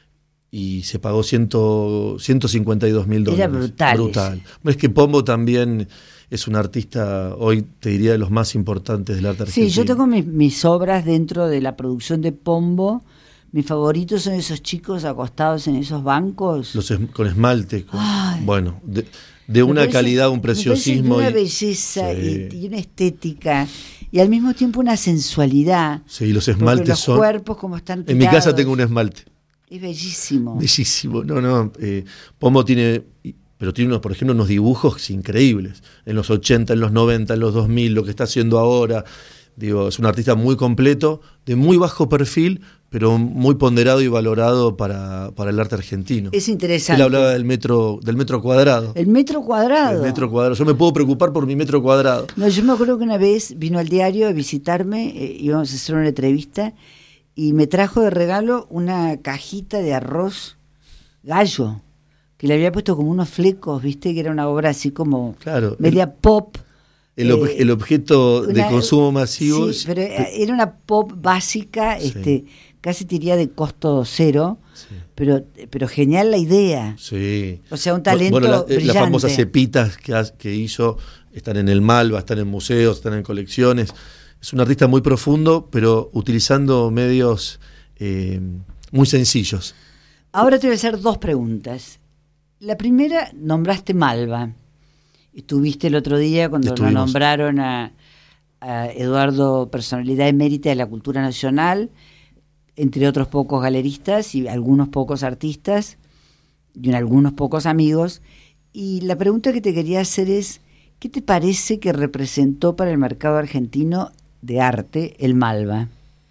y se pagó ciento cincuenta y dos mil dólares. Era brutal Brutal. Es que Pombo también es un artista, hoy te diría, de los más importantes del arte argentino. Sí, yo tengo mis, mis obras dentro de la producción de Pombo. Mis favoritos son esos chicos acostados en esos bancos. Los es- con esmalte, con- Ay. bueno, de, de Me una parece- calidad, un me parece preciosismo. de una y- belleza sí. y, y una estética y al mismo tiempo una sensualidad. Sí, los Porque esmaltes los son... cuerpos como están En mi casa tirados. tengo un esmalte. Es bellísimo. Bellísimo, no, no. Eh, Pombo tiene, pero tiene unos, por ejemplo, unos dibujos increíbles. En los ochenta, en los noventa, en los dos mil, lo que está haciendo ahora. Digo, es un artista muy completo, de muy bajo perfil, pero muy ponderado y valorado para, para el arte argentino. Es interesante. Él hablaba del metro, del metro cuadrado. El metro cuadrado. El metro cuadrado. Yo me puedo preocupar por mi metro cuadrado. No, yo me acuerdo que una vez vino al diario a visitarme, eh, íbamos a hacer una entrevista y me trajo de regalo una cajita de arroz gallo que le había puesto como unos flecos, viste, que era una obra así como Claro. media pop. El, ob- eh, el objeto de una- consumo masivo. Sí, pero era una pop básica, Sí. este, casi te diría de costo cero, Sí. pero, pero genial la idea. Sí. O sea, un talento Bueno, la- eh, brillante. las famosas cepitas que, ha- que hizo están en el Malva, están en museos, están en colecciones. Es un artista muy profundo, pero utilizando medios eh, muy sencillos. Ahora te voy a hacer dos preguntas. La primera, nombraste Malva. Estuviste el otro día cuando nos Estuvimos. nombraron a, a Eduardo Personalidad Emérita de la Cultura Nacional, entre otros pocos galeristas y algunos pocos artistas y un- algunos pocos amigos. Y la pregunta que te quería hacer es, ¿qué te parece que representó para el mercado argentino de arte el Malva?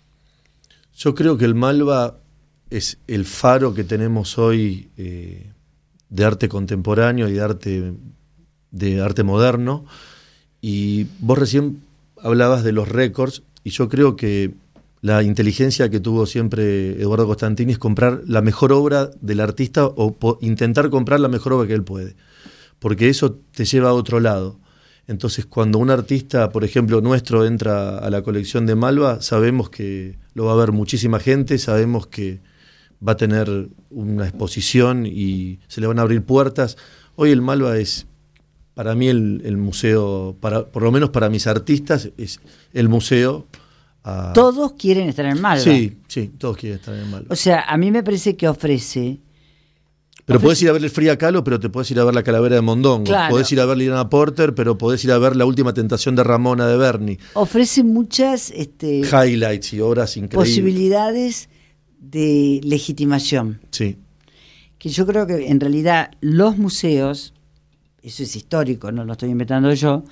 Yo creo que el Malva es el faro que tenemos hoy eh, de arte contemporáneo y de arte, de arte moderno. Y vos recién hablabas de los récords, y yo creo que la inteligencia que tuvo siempre Eduardo Costantini es comprar la mejor obra del artista o po- intentar comprar la mejor obra que él puede, porque eso te lleva a otro lado. Entonces, cuando un artista, por ejemplo, nuestro entra a la colección de Malva, sabemos que lo va a ver muchísima gente, sabemos que va a tener una exposición y se le van a abrir puertas. Hoy el Malva es, para mí, el, el museo, para, por lo menos para mis artistas, es el museo. a- Todos quieren estar en el Malva. Sí, sí, todos quieren estar en el Malva. O sea, a mí me parece que ofrece... Pero ofrece- podés ir a ver el Frida Kahlo, pero te podés ir a ver la Calavera de Mondongo. Claro. Podés ir a ver Liliana Porter, pero podés ir a ver La Última Tentación de Ramona de Berni. ofrece muchas este, Highlights y obras increíbles. posibilidades de legitimación. Sí, Que yo creo que en realidad los museos, eso es histórico, no lo estoy inventando yo,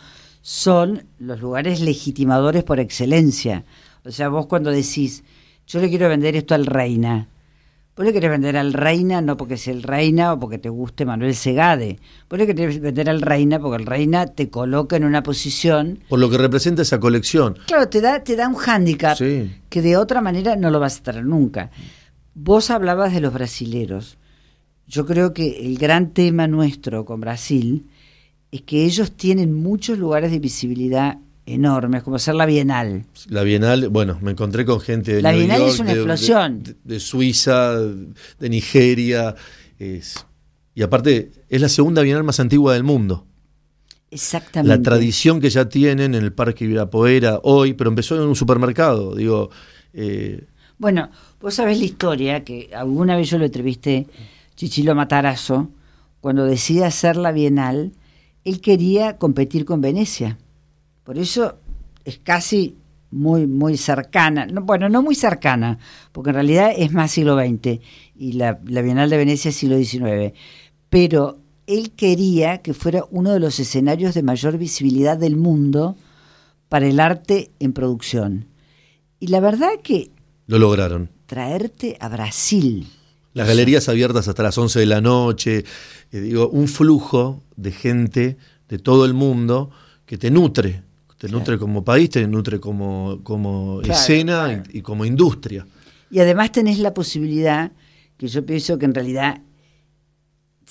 son los lugares legitimadores por excelencia. O sea, vos cuando decís, yo le quiero vender esto al Reina, vos le querés vender al Reina no porque sea el Reina o porque te guste Manuel Segade, vos le querés vender al Reina porque el Reina te coloca en una posición, por lo que representa esa colección. claro, te da, te da un hándicap Sí. que de otra manera no lo vas a tener nunca. Vos hablabas de los brasileros. Yo creo que el gran tema nuestro con Brasil es que ellos tienen muchos lugares de visibilidad enormes, como ser la Bienal. La Bienal, bueno, me encontré con gente de La New Bienal York, es una de- explosión. De, de Suiza, de Nigeria. Es, y aparte, es la segunda Bienal más antigua del mundo. Exactamente. La tradición que ya tienen en el Parque Ibirapuera hoy, pero empezó en un supermercado. Digo, eh, Bueno, vos sabés la historia, que alguna vez yo lo entrevisté, Chichilo Matarazzo, cuando decide hacer la Bienal, él quería competir con Venecia. Por eso es casi muy muy cercana, no, bueno, no muy cercana, porque en realidad es más siglo veinte y la, la Bienal de Venecia es siglo diecinueve, pero él quería que fuera uno de los escenarios de mayor visibilidad del mundo para el arte en producción. Y la verdad que lo lograron. traerte a Brasil, Las galerías abiertas hasta las once de la noche, eh, digo, un flujo de gente de todo el mundo que te nutre, te Claro. nutre como país, te nutre como, como Claro, escena claro. Y, y como industria. y además tenés la posibilidad, que yo pienso que en realidad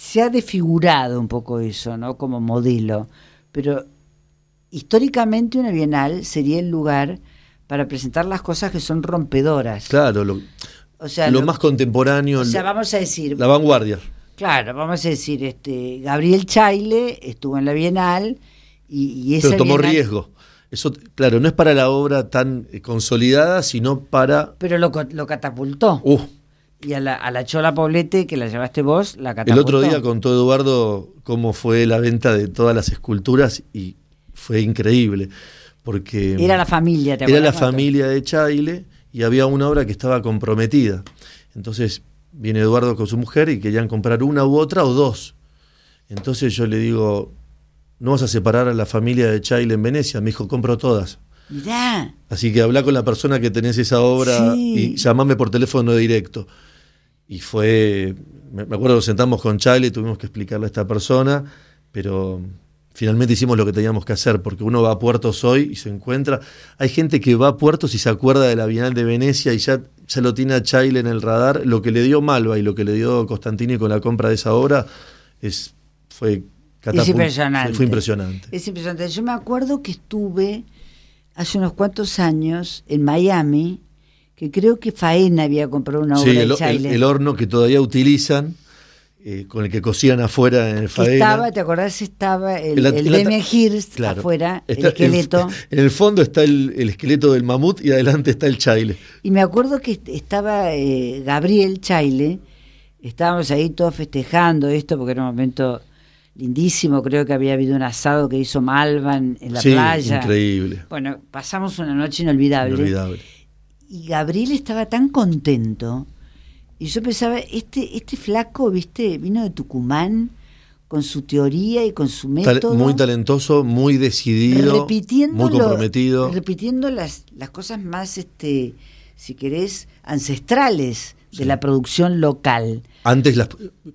se ha desfigurado un poco eso, ¿no? Como modelo, pero históricamente una bienal sería el lugar para presentar las cosas que son rompedoras. Claro, lo, o sea, lo lo, más contemporáneo. O sea, vamos a decir... La vanguardia. Claro, vamos a decir, este Gabriel Chaile estuvo en la bienal y, y esa Pero tomó bienal, riesgo. Eso, claro, no es para la obra tan eh, consolidada, sino para... Pero lo, lo catapultó. Uh, Y a la, a la Chola Poblete, que la llevaste vos, la catapultó. El otro día contó Eduardo cómo fue la venta de todas las esculturas y fue increíble, porque... Era la familia, ¿te Era acuerdas? la familia de Chaile y había una obra que estaba comprometida. Entonces viene Eduardo con su mujer y querían comprar una u otra o dos. Entonces yo le digo, ¿no vas a separar a la familia de Chaile en Venecia? Me dijo, compro todas. Mirá. Así que habla con la persona que tenés esa obra Sí. y llamame por teléfono directo. Y fue, me acuerdo, nos sentamos con Chaile y tuvimos que explicarle a esta persona, pero finalmente hicimos lo que teníamos que hacer, porque uno va a puertos hoy y se encuentra, hay gente que va a puertos y se acuerda de la Bienal de Venecia y ya, ya lo tiene a Chaile en el radar. Lo que le dio Malva y lo que le dio Costantini con la compra de esa obra es, fue catapult- Es impresionante. Fue impresionante. Es impresionante. Yo me acuerdo que estuve hace unos cuantos años en Miami, que creo que Faena había comprado una obra Sí, de el, Chaile. el, el horno que todavía utilizan, eh, con el que cocían afuera en el Faena. Estaba, ¿te acordás? Estaba el, En la- el en la- Damien Hirst Claro. afuera, Está- el esqueleto. En, en el fondo está el, el esqueleto del mamut y adelante está el Chaile. Y me acuerdo que est- estaba eh, Gabriel Chaile, estábamos ahí todos festejando esto, porque era un momento lindísimo, creo que había habido un asado que hizo Malva en, en la Sí, playa. increíble. Bueno, pasamos una noche inolvidable. Inolvidable. Y Gabriel estaba tan contento. Y yo pensaba, este, este flaco, viste, vino de Tucumán con su teoría y con su Tal- método. muy talentoso, muy decidido, repitiendo muy lo- comprometido. repitiendo las, las cosas más, este, si querés, ancestrales de Sí. la producción local. Antes las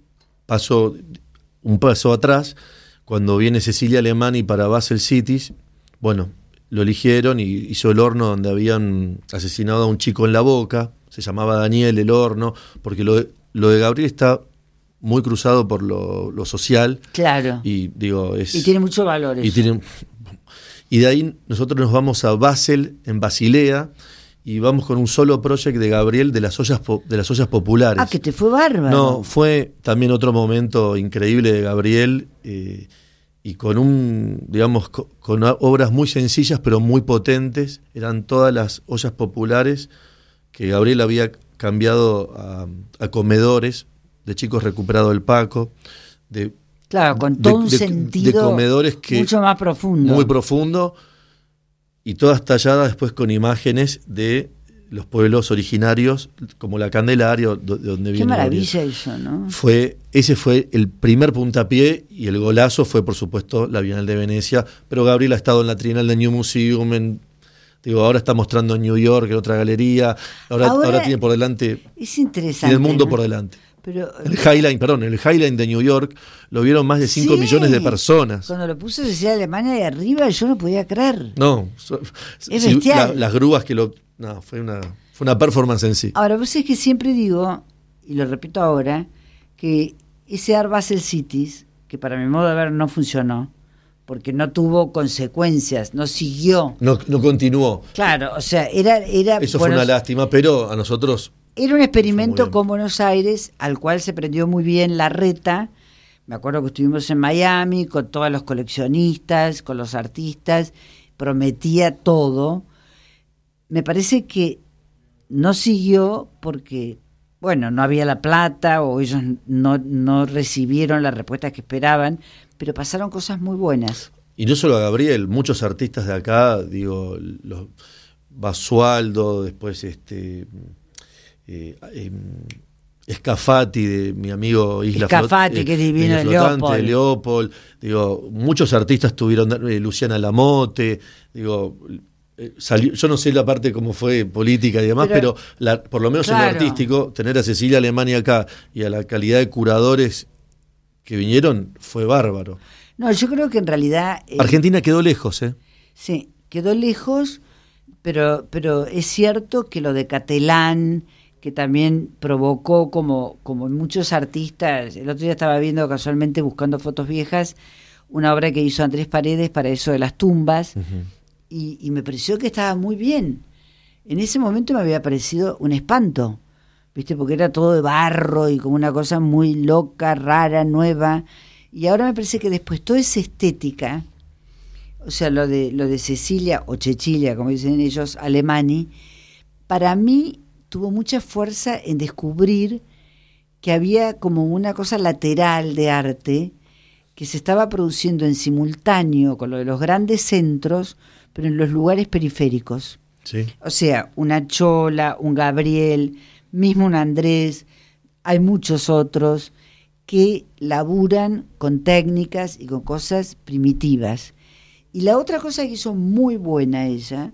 pasó un paso atrás, cuando viene Cecilia Alemani para Basel Cities, bueno, lo eligieron y hizo el horno donde habían asesinado a un chico en La Boca, se llamaba Daniel el horno, porque lo de, lo de Gabriel está muy cruzado por lo, lo social Claro. y digo, es... Y tiene mucho valor y eso. tiene- y de ahí nosotros nos vamos a Basel, en Basilea, y vamos con un solo project de Gabriel de las ollas po- de las ollas populares. Ah, que te fue bárbaro. No, fue también otro momento increíble de Gabriel, eh, y con un, digamos, co- con a- obras muy sencillas pero muy potentes. Eran todas las ollas populares que Gabriel había cambiado a, a comedores de chicos recuperados del Paco, de, Claro, con de- todo un de- sentido de comedores que mucho más profundo. muy profundo, y todas talladas después con imágenes de los pueblos originarios, como la Candelaria, do- de donde Qué viene Gabriel. maravilla eso, ¿no? Fue, ese fue el primer puntapié, y el golazo fue, por supuesto, la Bienal de Venecia, pero Gabriel ha estado en la Trienal de New Museum, en, digo, ahora está mostrando en New York, en otra galería, ahora, Ahora ahora tiene por delante, Es interesante. tiene el mundo ¿no? por delante. Pero El Highline, perdón, el Highline de New York lo vieron más de cinco Sí. millones de personas. Cuando lo puso Cecilia Alemania de arriba, yo no podía creer. No, so- Es si- bestial. la- las grúas que lo... No, fue una, fue una performance en sí. Ahora, vos sabés que siempre digo, y lo repito ahora, que ese Art Basel Cities, que para mi modo de ver no funcionó, porque no tuvo consecuencias, no siguió. No, no continuó. Claro, o sea, era... era Eso bueno, fue una lástima, pero a nosotros... Era un experimento Fue muy bien. con Buenos Aires, al cual se prendió muy bien Larreta. Me acuerdo que estuvimos en Miami con todos los coleccionistas, con los artistas, prometía todo. Me parece que no siguió porque, bueno, no había la plata o ellos no, no recibieron las respuestas que esperaban, pero pasaron cosas muy buenas. Y no solo a Gabriel, muchos artistas de acá, digo, los Basualdo, después este eh, eh, Scafati, de mi amigo Isla Scafati, Flot- que es divino, Isla de Flotante, Leopold. de Leopold, digo, muchos artistas tuvieron, eh, Luciana Lamote, digo, eh, salió, yo no sé la parte cómo fue política y demás, Pero- pero, la, por lo menos en Claro. lo artístico, tener a Cecilia Alemania acá y a la calidad de curadores que vinieron fue bárbaro. No, yo creo que en realidad... eh, Argentina quedó lejos, ¿eh? Sí, quedó lejos, pero, pero es cierto que lo de Catelán, que también provocó, como, como muchos artistas, el otro día estaba viendo casualmente, buscando fotos viejas, una obra que hizo Andrés Paredes para eso de las tumbas, uh-huh. y, y me pareció que estaba muy bien. En ese momento me había parecido un espanto, ¿viste? Porque era todo de barro y como una cosa muy loca, rara, nueva, y ahora me parece que después toda esa estética, o sea, lo de, lo de Cecilia, o Cecilia, como dicen ellos, Alemani, para mí tuvo mucha fuerza en descubrir que había como una cosa lateral de arte que se estaba produciendo en simultáneo con lo de los grandes centros, pero en los lugares periféricos. Sí. O sea, una Chola, un Gabriel, mismo un Andrés, hay muchos otros que laburan con técnicas y con cosas primitivas. Y la otra cosa que hizo muy buena ella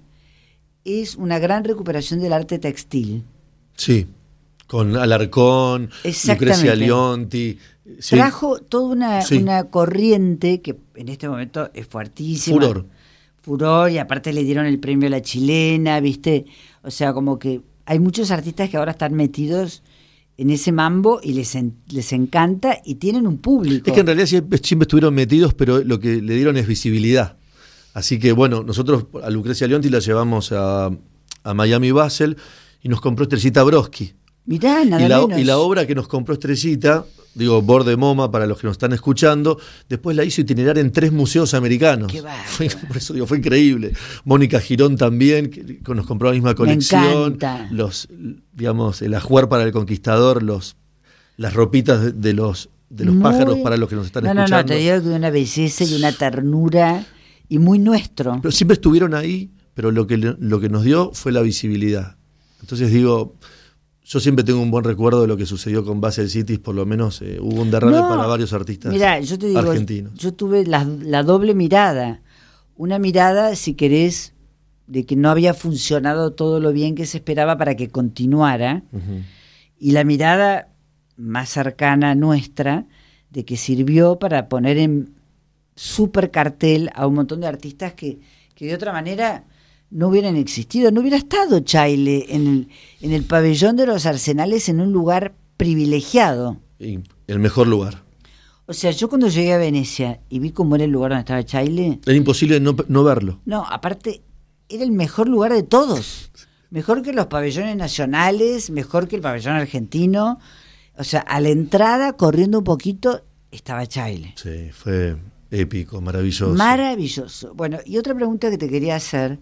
es una gran recuperación del arte textil. Sí, con Alarcón, Lucrecia Leonti. Sí. Trajo toda una, sí. una corriente que en este momento es fuertísima. Furor. Furor, y aparte le dieron el premio a la chilena, ¿viste? O sea, como que hay muchos artistas que ahora están metidos en ese mambo y les, en, les encanta y tienen un público. Es que en realidad siempre, siempre estuvieron metidos, pero lo que le dieron es visibilidad. Así que bueno, nosotros a Lucrecia Leonti la llevamos a, a Miami Basel y nos compró Estrellita Brodsky. Mirá, nada y la, menos. Y la obra que nos compró Estrellita, digo, Borde Moma para los que nos están escuchando, después la hizo itinerar en tres museos americanos. Qué bárbaro. Fue, por eso digo, fue increíble. Mónica Girón también, que, que nos compró la misma colección. Me encanta. Los, digamos, el ajuar para el conquistador, los, las ropitas de, de los, de los Muy... pájaros para los que nos están no, escuchando. No, no, te digo que una belleza y una ternura y muy nuestro. Pero siempre estuvieron ahí, pero lo que, lo que nos dio fue la visibilidad. Entonces digo, yo siempre tengo un buen recuerdo de lo que sucedió con Basel Cities, por lo menos eh, hubo un derrame no, para varios artistas mirá, yo te digo, argentinos. Yo tuve la, la doble mirada, una mirada, si querés, de que no había funcionado todo lo bien que se esperaba para que continuara, uh-huh. y la mirada más cercana nuestra, de que sirvió para poner en super cartel a un montón de artistas que, que de otra manera no hubieran existido, no hubiera estado Chaile en el, en el pabellón de los Arsenales en un lugar privilegiado. Y el mejor lugar. O sea, yo cuando llegué a Venecia y vi cómo era el lugar donde estaba Chaile... Era imposible no, no verlo. No, aparte, era el mejor lugar de todos. Mejor que los pabellones nacionales, mejor que el pabellón argentino. O sea, a la entrada, corriendo un poquito, estaba Chaile. Sí, fue épico, maravilloso. Maravilloso. Bueno, y otra pregunta que te quería hacer,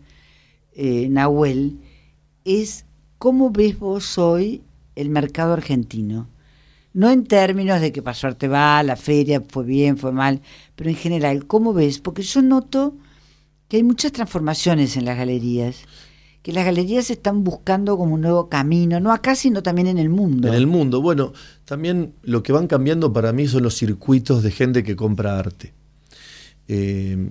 eh, Nahuel, es ¿cómo ves vos hoy el mercado argentino? No en términos de que pasó Artebá, la feria fue bien, fue mal, pero en general, ¿cómo ves? Porque yo noto que hay muchas transformaciones en las galerías, que las galerías están buscando como un nuevo camino, no acá, sino también en el mundo. En el mundo, bueno, también lo que van cambiando para mí son los circuitos de gente que compra arte. Eh,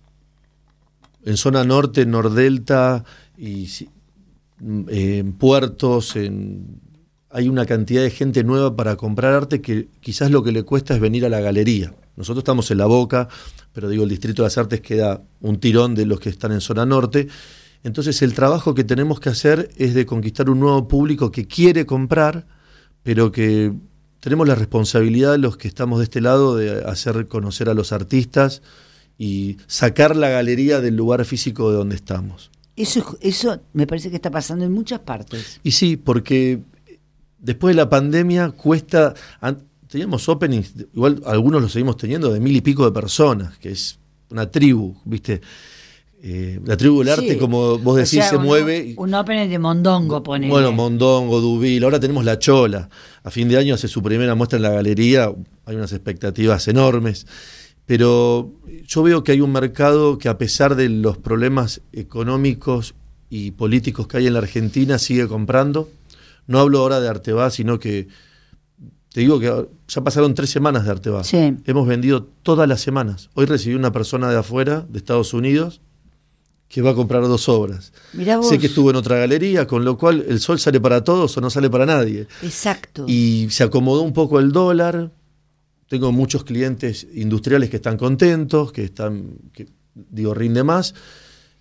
en zona norte, Nordelta, y eh, en puertos, en, hay una cantidad de gente nueva para comprar arte que quizás lo que le cuesta es venir a la galería. Nosotros estamos en La Boca, pero digo, el Distrito de las Artes queda un tirón de los que están en zona norte. Entonces el trabajo que tenemos que hacer es de conquistar un nuevo público que quiere comprar, pero que tenemos la responsabilidad, los que estamos de este lado, de hacer conocer a los artistas y sacar la galería del lugar físico de donde estamos. Eso, eso me parece que está pasando en muchas partes. Y sí, porque después de la pandemia cuesta... Teníamos openings, igual algunos los seguimos teniendo, de mil y pico de personas, que es una tribu, ¿viste? Eh, la tribu del arte, sí, como vos decís, o sea, se un, mueve. Un opening de Mondongo, ponele. Bueno, Mondongo, Dubil, ahora tenemos La Chola. A fin de año hace su primera muestra en la galería, hay unas expectativas enormes. Pero yo veo que hay un mercado que, a pesar de los problemas económicos y políticos que hay en la Argentina, sigue comprando. No hablo ahora de Artebá, sino que te digo que ya pasaron tres semanas de Artebá. Sí. Hemos vendido todas las semanas. Hoy recibí una persona de afuera, de Estados Unidos, que va a comprar dos obras. Mirá vos. Sé que estuvo en otra galería, con lo cual el sol sale para todos o no sale para nadie. Exacto. Y se acomodó un poco el dólar. Tengo muchos clientes industriales que están contentos, que están, que digo, rinde más.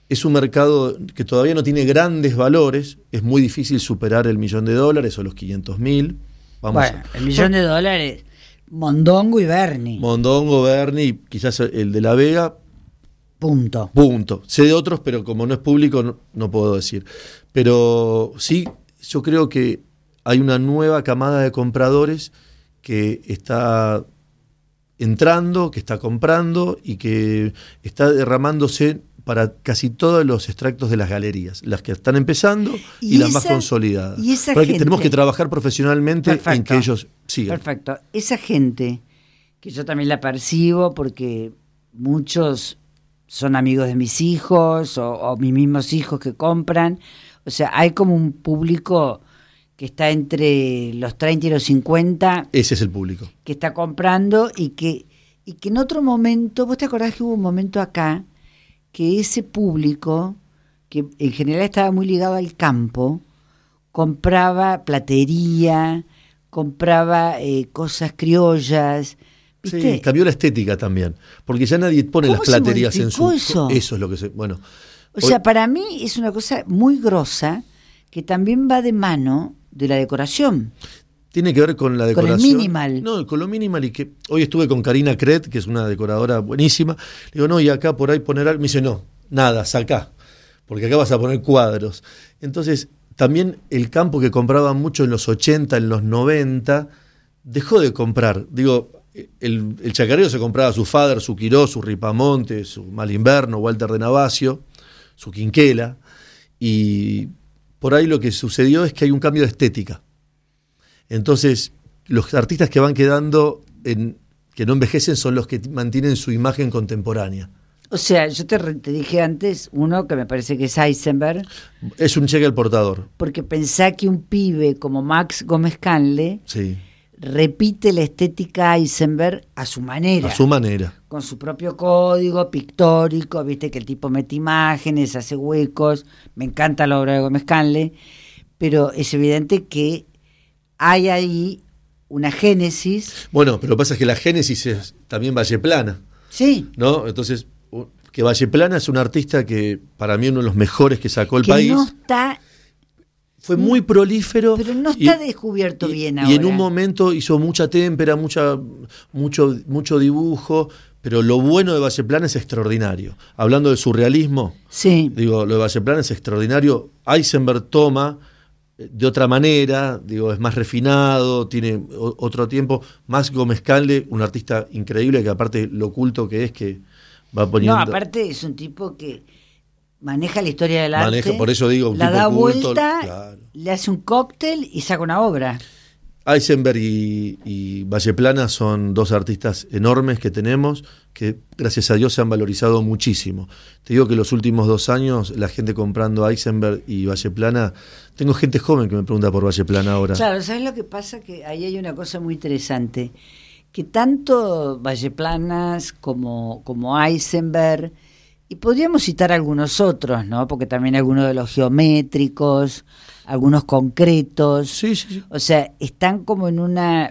es un mercado que todavía no tiene grandes valores, es muy difícil superar el millón de dólares o los quinientos mil. Vamos bueno, a, el millón de dólares, Mondongo y Bernie. Mondongo, Bernie, quizás el de La Vega. Punto. Punto. Sé de otros, pero como no es público, no, no puedo decir. Pero sí, yo creo que hay una nueva camada de compradores que está entrando, que está comprando y que está derramándose para casi todos los extractos de las galerías, las que están empezando y, y las más consolidadas. Y esa Pero gente, tenemos que trabajar profesionalmente perfecto, en que ellos sigan. Perfecto. Esa gente, que yo también la percibo porque muchos son amigos de mis hijos o, o mis mismos hijos que compran, o sea, hay como un público que está entre los treinta y los cincuenta. Ese es el público. Que está comprando y que, y que en otro momento, ¿vos te acordás que hubo un momento acá que ese público, que en general estaba muy ligado al campo, compraba platería, compraba eh, cosas criollas? ¿Viste? Sí, cambió la estética también, porque ya nadie pone las platerías en su... Eso? Eso es lo que se... Bueno, o sea, para mí es una cosa muy grosa que también va de mano de la decoración. Tiene que ver con la decoración. Con el minimal. No, con lo minimal. Y que hoy estuve con Karina Kret, que es una decoradora buenísima. Le digo, no, y acá por ahí poner algo. Me dice, no, nada, sacá, porque acá vas a poner cuadros. Entonces, también el campo que compraba mucho en los ochenta, en los noventa, dejó de comprar. Digo, el, el chacarero se compraba su Fader, su Quiró, su Ripamonte, su Malinverno, Walter de Navacio, su Quinquela, y por ahí lo que sucedió es que hay un cambio de estética. Entonces, los artistas que van quedando, en, que no envejecen, son los que mantienen su imagen contemporánea. O sea, yo te, te dije antes, uno que me parece que es Eisenberg. Es un cheque al portador. Porque pensá que un pibe como Max Gómez Canle sí. repite la estética Eisenberg a su manera. A su manera. Con su propio código pictórico, viste que el tipo mete imágenes, hace huecos. Me encanta la obra de Gómez Canle, pero es evidente que hay ahí una génesis. Bueno, pero lo que pasa es que la génesis es también Valleplana. Sí. ¿No? Entonces, que Valleplana es un artista que para mí uno de los mejores que sacó el que país. No está. Fue muy prolífero. Pero no está y, descubierto y, bien y ahora. Y en un momento hizo mucha témpera, mucha, mucho, mucho dibujo, pero lo bueno de Valleplana es extraordinario. Hablando de surrealismo, sí. digo, lo de Valleplana es extraordinario. Eisenberg toma de otra manera, digo, es más refinado, tiene otro tiempo. Más Gómez Canle, un artista increíble, que aparte lo oculto que es, que va poniendo... No, aparte es un tipo que maneja la historia del maneja, arte, por eso digo, un la tipo da culto, vuelta, claro. Le hace un cóctel y saca una obra. Eisenberg y, y Valleplana son dos artistas enormes que tenemos, que gracias a Dios se han valorizado muchísimo. Te digo que los últimos dos años la gente comprando Eisenberg y Valleplana, tengo gente joven que me pregunta por Valleplana ahora. Claro, ¿sabes lo que pasa? Que ahí hay una cosa muy interesante, que tanto Valleplanas como, como Eisenberg, y podríamos citar algunos otros, ¿no? Porque también algunos de los geométricos, algunos concretos, sí, sí, sí. O sea, están como en una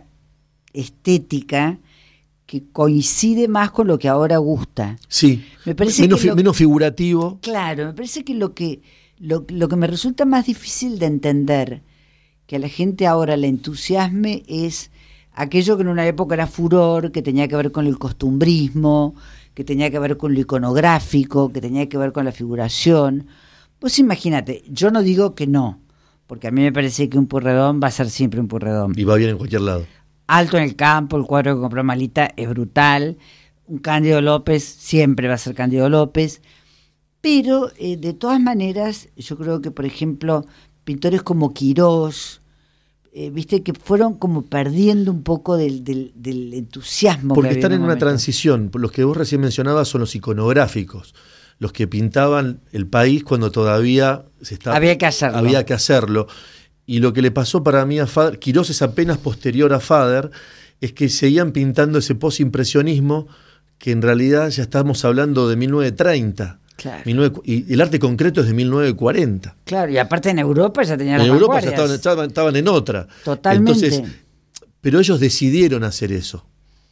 estética que coincide más con lo que ahora gusta. Sí, me parece menos, que fi, lo, menos figurativo. Claro, me parece que lo que lo, lo que me resulta más difícil de entender, que a la gente ahora le entusiasme, es aquello que en una época era furor, que tenía que ver con el costumbrismo, que tenía que ver con lo iconográfico, que tenía que ver con la figuración. Pues imagínate, yo no digo que no, porque a mí me parece que un Pueyrredón va a ser siempre un Pueyrredón. Y va bien en cualquier lado. Alto en el campo, el cuadro que compró Malita es brutal. Un Cándido López siempre va a ser Cándido López. Pero, eh, de todas maneras, yo creo que, por ejemplo, pintores como Quirós, eh, viste, que fueron como perdiendo un poco del, del, del entusiasmo. Porque que están en una momento. transición. Los que vos recién mencionabas son los iconográficos, los que pintaban el país cuando todavía se estaba, había que hacerlo. Había que hacerlo. Y lo que le pasó para mí a Fader, Quirós es apenas posterior a Fader, es que seguían pintando ese posimpresionismo que en realidad ya estamos hablando de mil novecientos treinta. Claro. mil novecientos, y el arte concreto es de mil novecientos cuarenta. Claro, y aparte en Europa ya tenían En las Europa ya vanguardias. estaban, estaban, estaban en otra. Totalmente. Entonces, pero ellos decidieron hacer eso.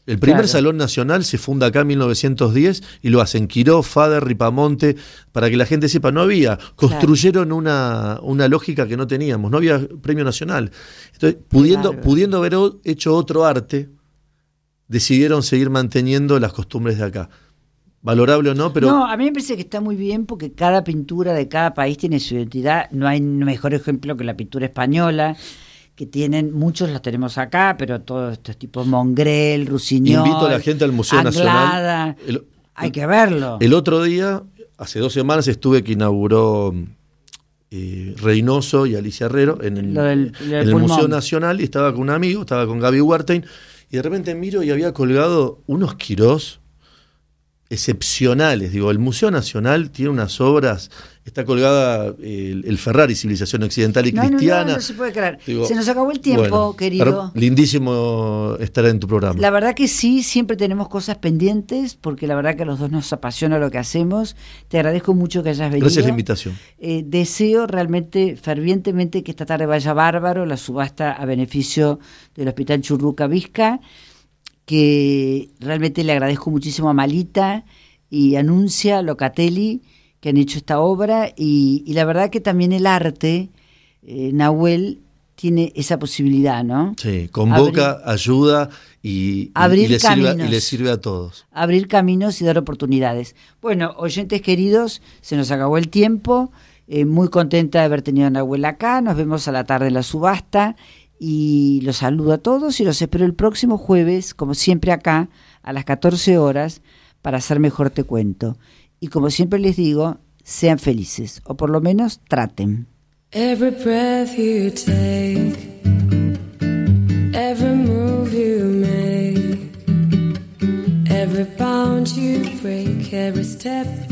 El primer Claro. Salón Nacional se funda acá en mil novecientos diez y lo hacen Quiró, Fader, Ripamonte, para que la gente sepa, no había, construyeron claro. una, una lógica que no teníamos, no había premio nacional. Entonces, pudiendo, claro. pudiendo haber hecho otro arte, decidieron seguir manteniendo las costumbres de acá. Valorable o no, pero... No, a mí me parece que está muy bien porque cada pintura de cada país tiene su identidad. No hay mejor ejemplo que la pintura española, que tienen, muchos los tenemos acá, pero todos estos tipos Mongrel, Rusiñol, invito a la gente al Museo Anglada, Nacional. El, hay que verlo. El otro día, hace dos semanas, estuve que inauguró eh, Reynoso y Alicia Herrero en el, del, en el Museo Nacional, y estaba con un amigo, estaba con Gaby Huertain, y de repente miro y había colgado unos Quirós excepcionales. Digo, el Museo Nacional tiene unas obras, está colgada el, el Ferrari, Civilización Occidental y no, Cristiana. No, no, no se puede creer. Digo, se nos acabó el tiempo, bueno, querido. Lindísimo estar en tu programa. La verdad que sí, siempre tenemos cosas pendientes, porque la verdad que a los dos nos apasiona lo que hacemos. Te agradezco mucho que hayas venido. Gracias por la invitación. Eh, deseo realmente, fervientemente, que esta tarde vaya bárbaro la subasta a beneficio del Hospital Churruca Vizca, que realmente le agradezco muchísimo a Malita y Anuncia Locatelli, que han hecho esta obra, y, y la verdad que también el arte, eh, Nahuel, tiene esa posibilidad, ¿no? Sí, convoca, abrir, ayuda y, abrir y, le caminos, sirve, y le sirve a todos. Abrir caminos y dar oportunidades. Bueno, oyentes queridos, se nos acabó el tiempo, eh, muy contenta de haber tenido a Nahuel acá, nos vemos a la tarde en la subasta, y los saludo a todos y los espero el próximo jueves, como siempre acá, a las catorce horas, para hacer Mejor Te Cuento. Y como siempre les digo, sean felices, o por lo menos traten. Every breath you take, every move you make, every bound you break, every step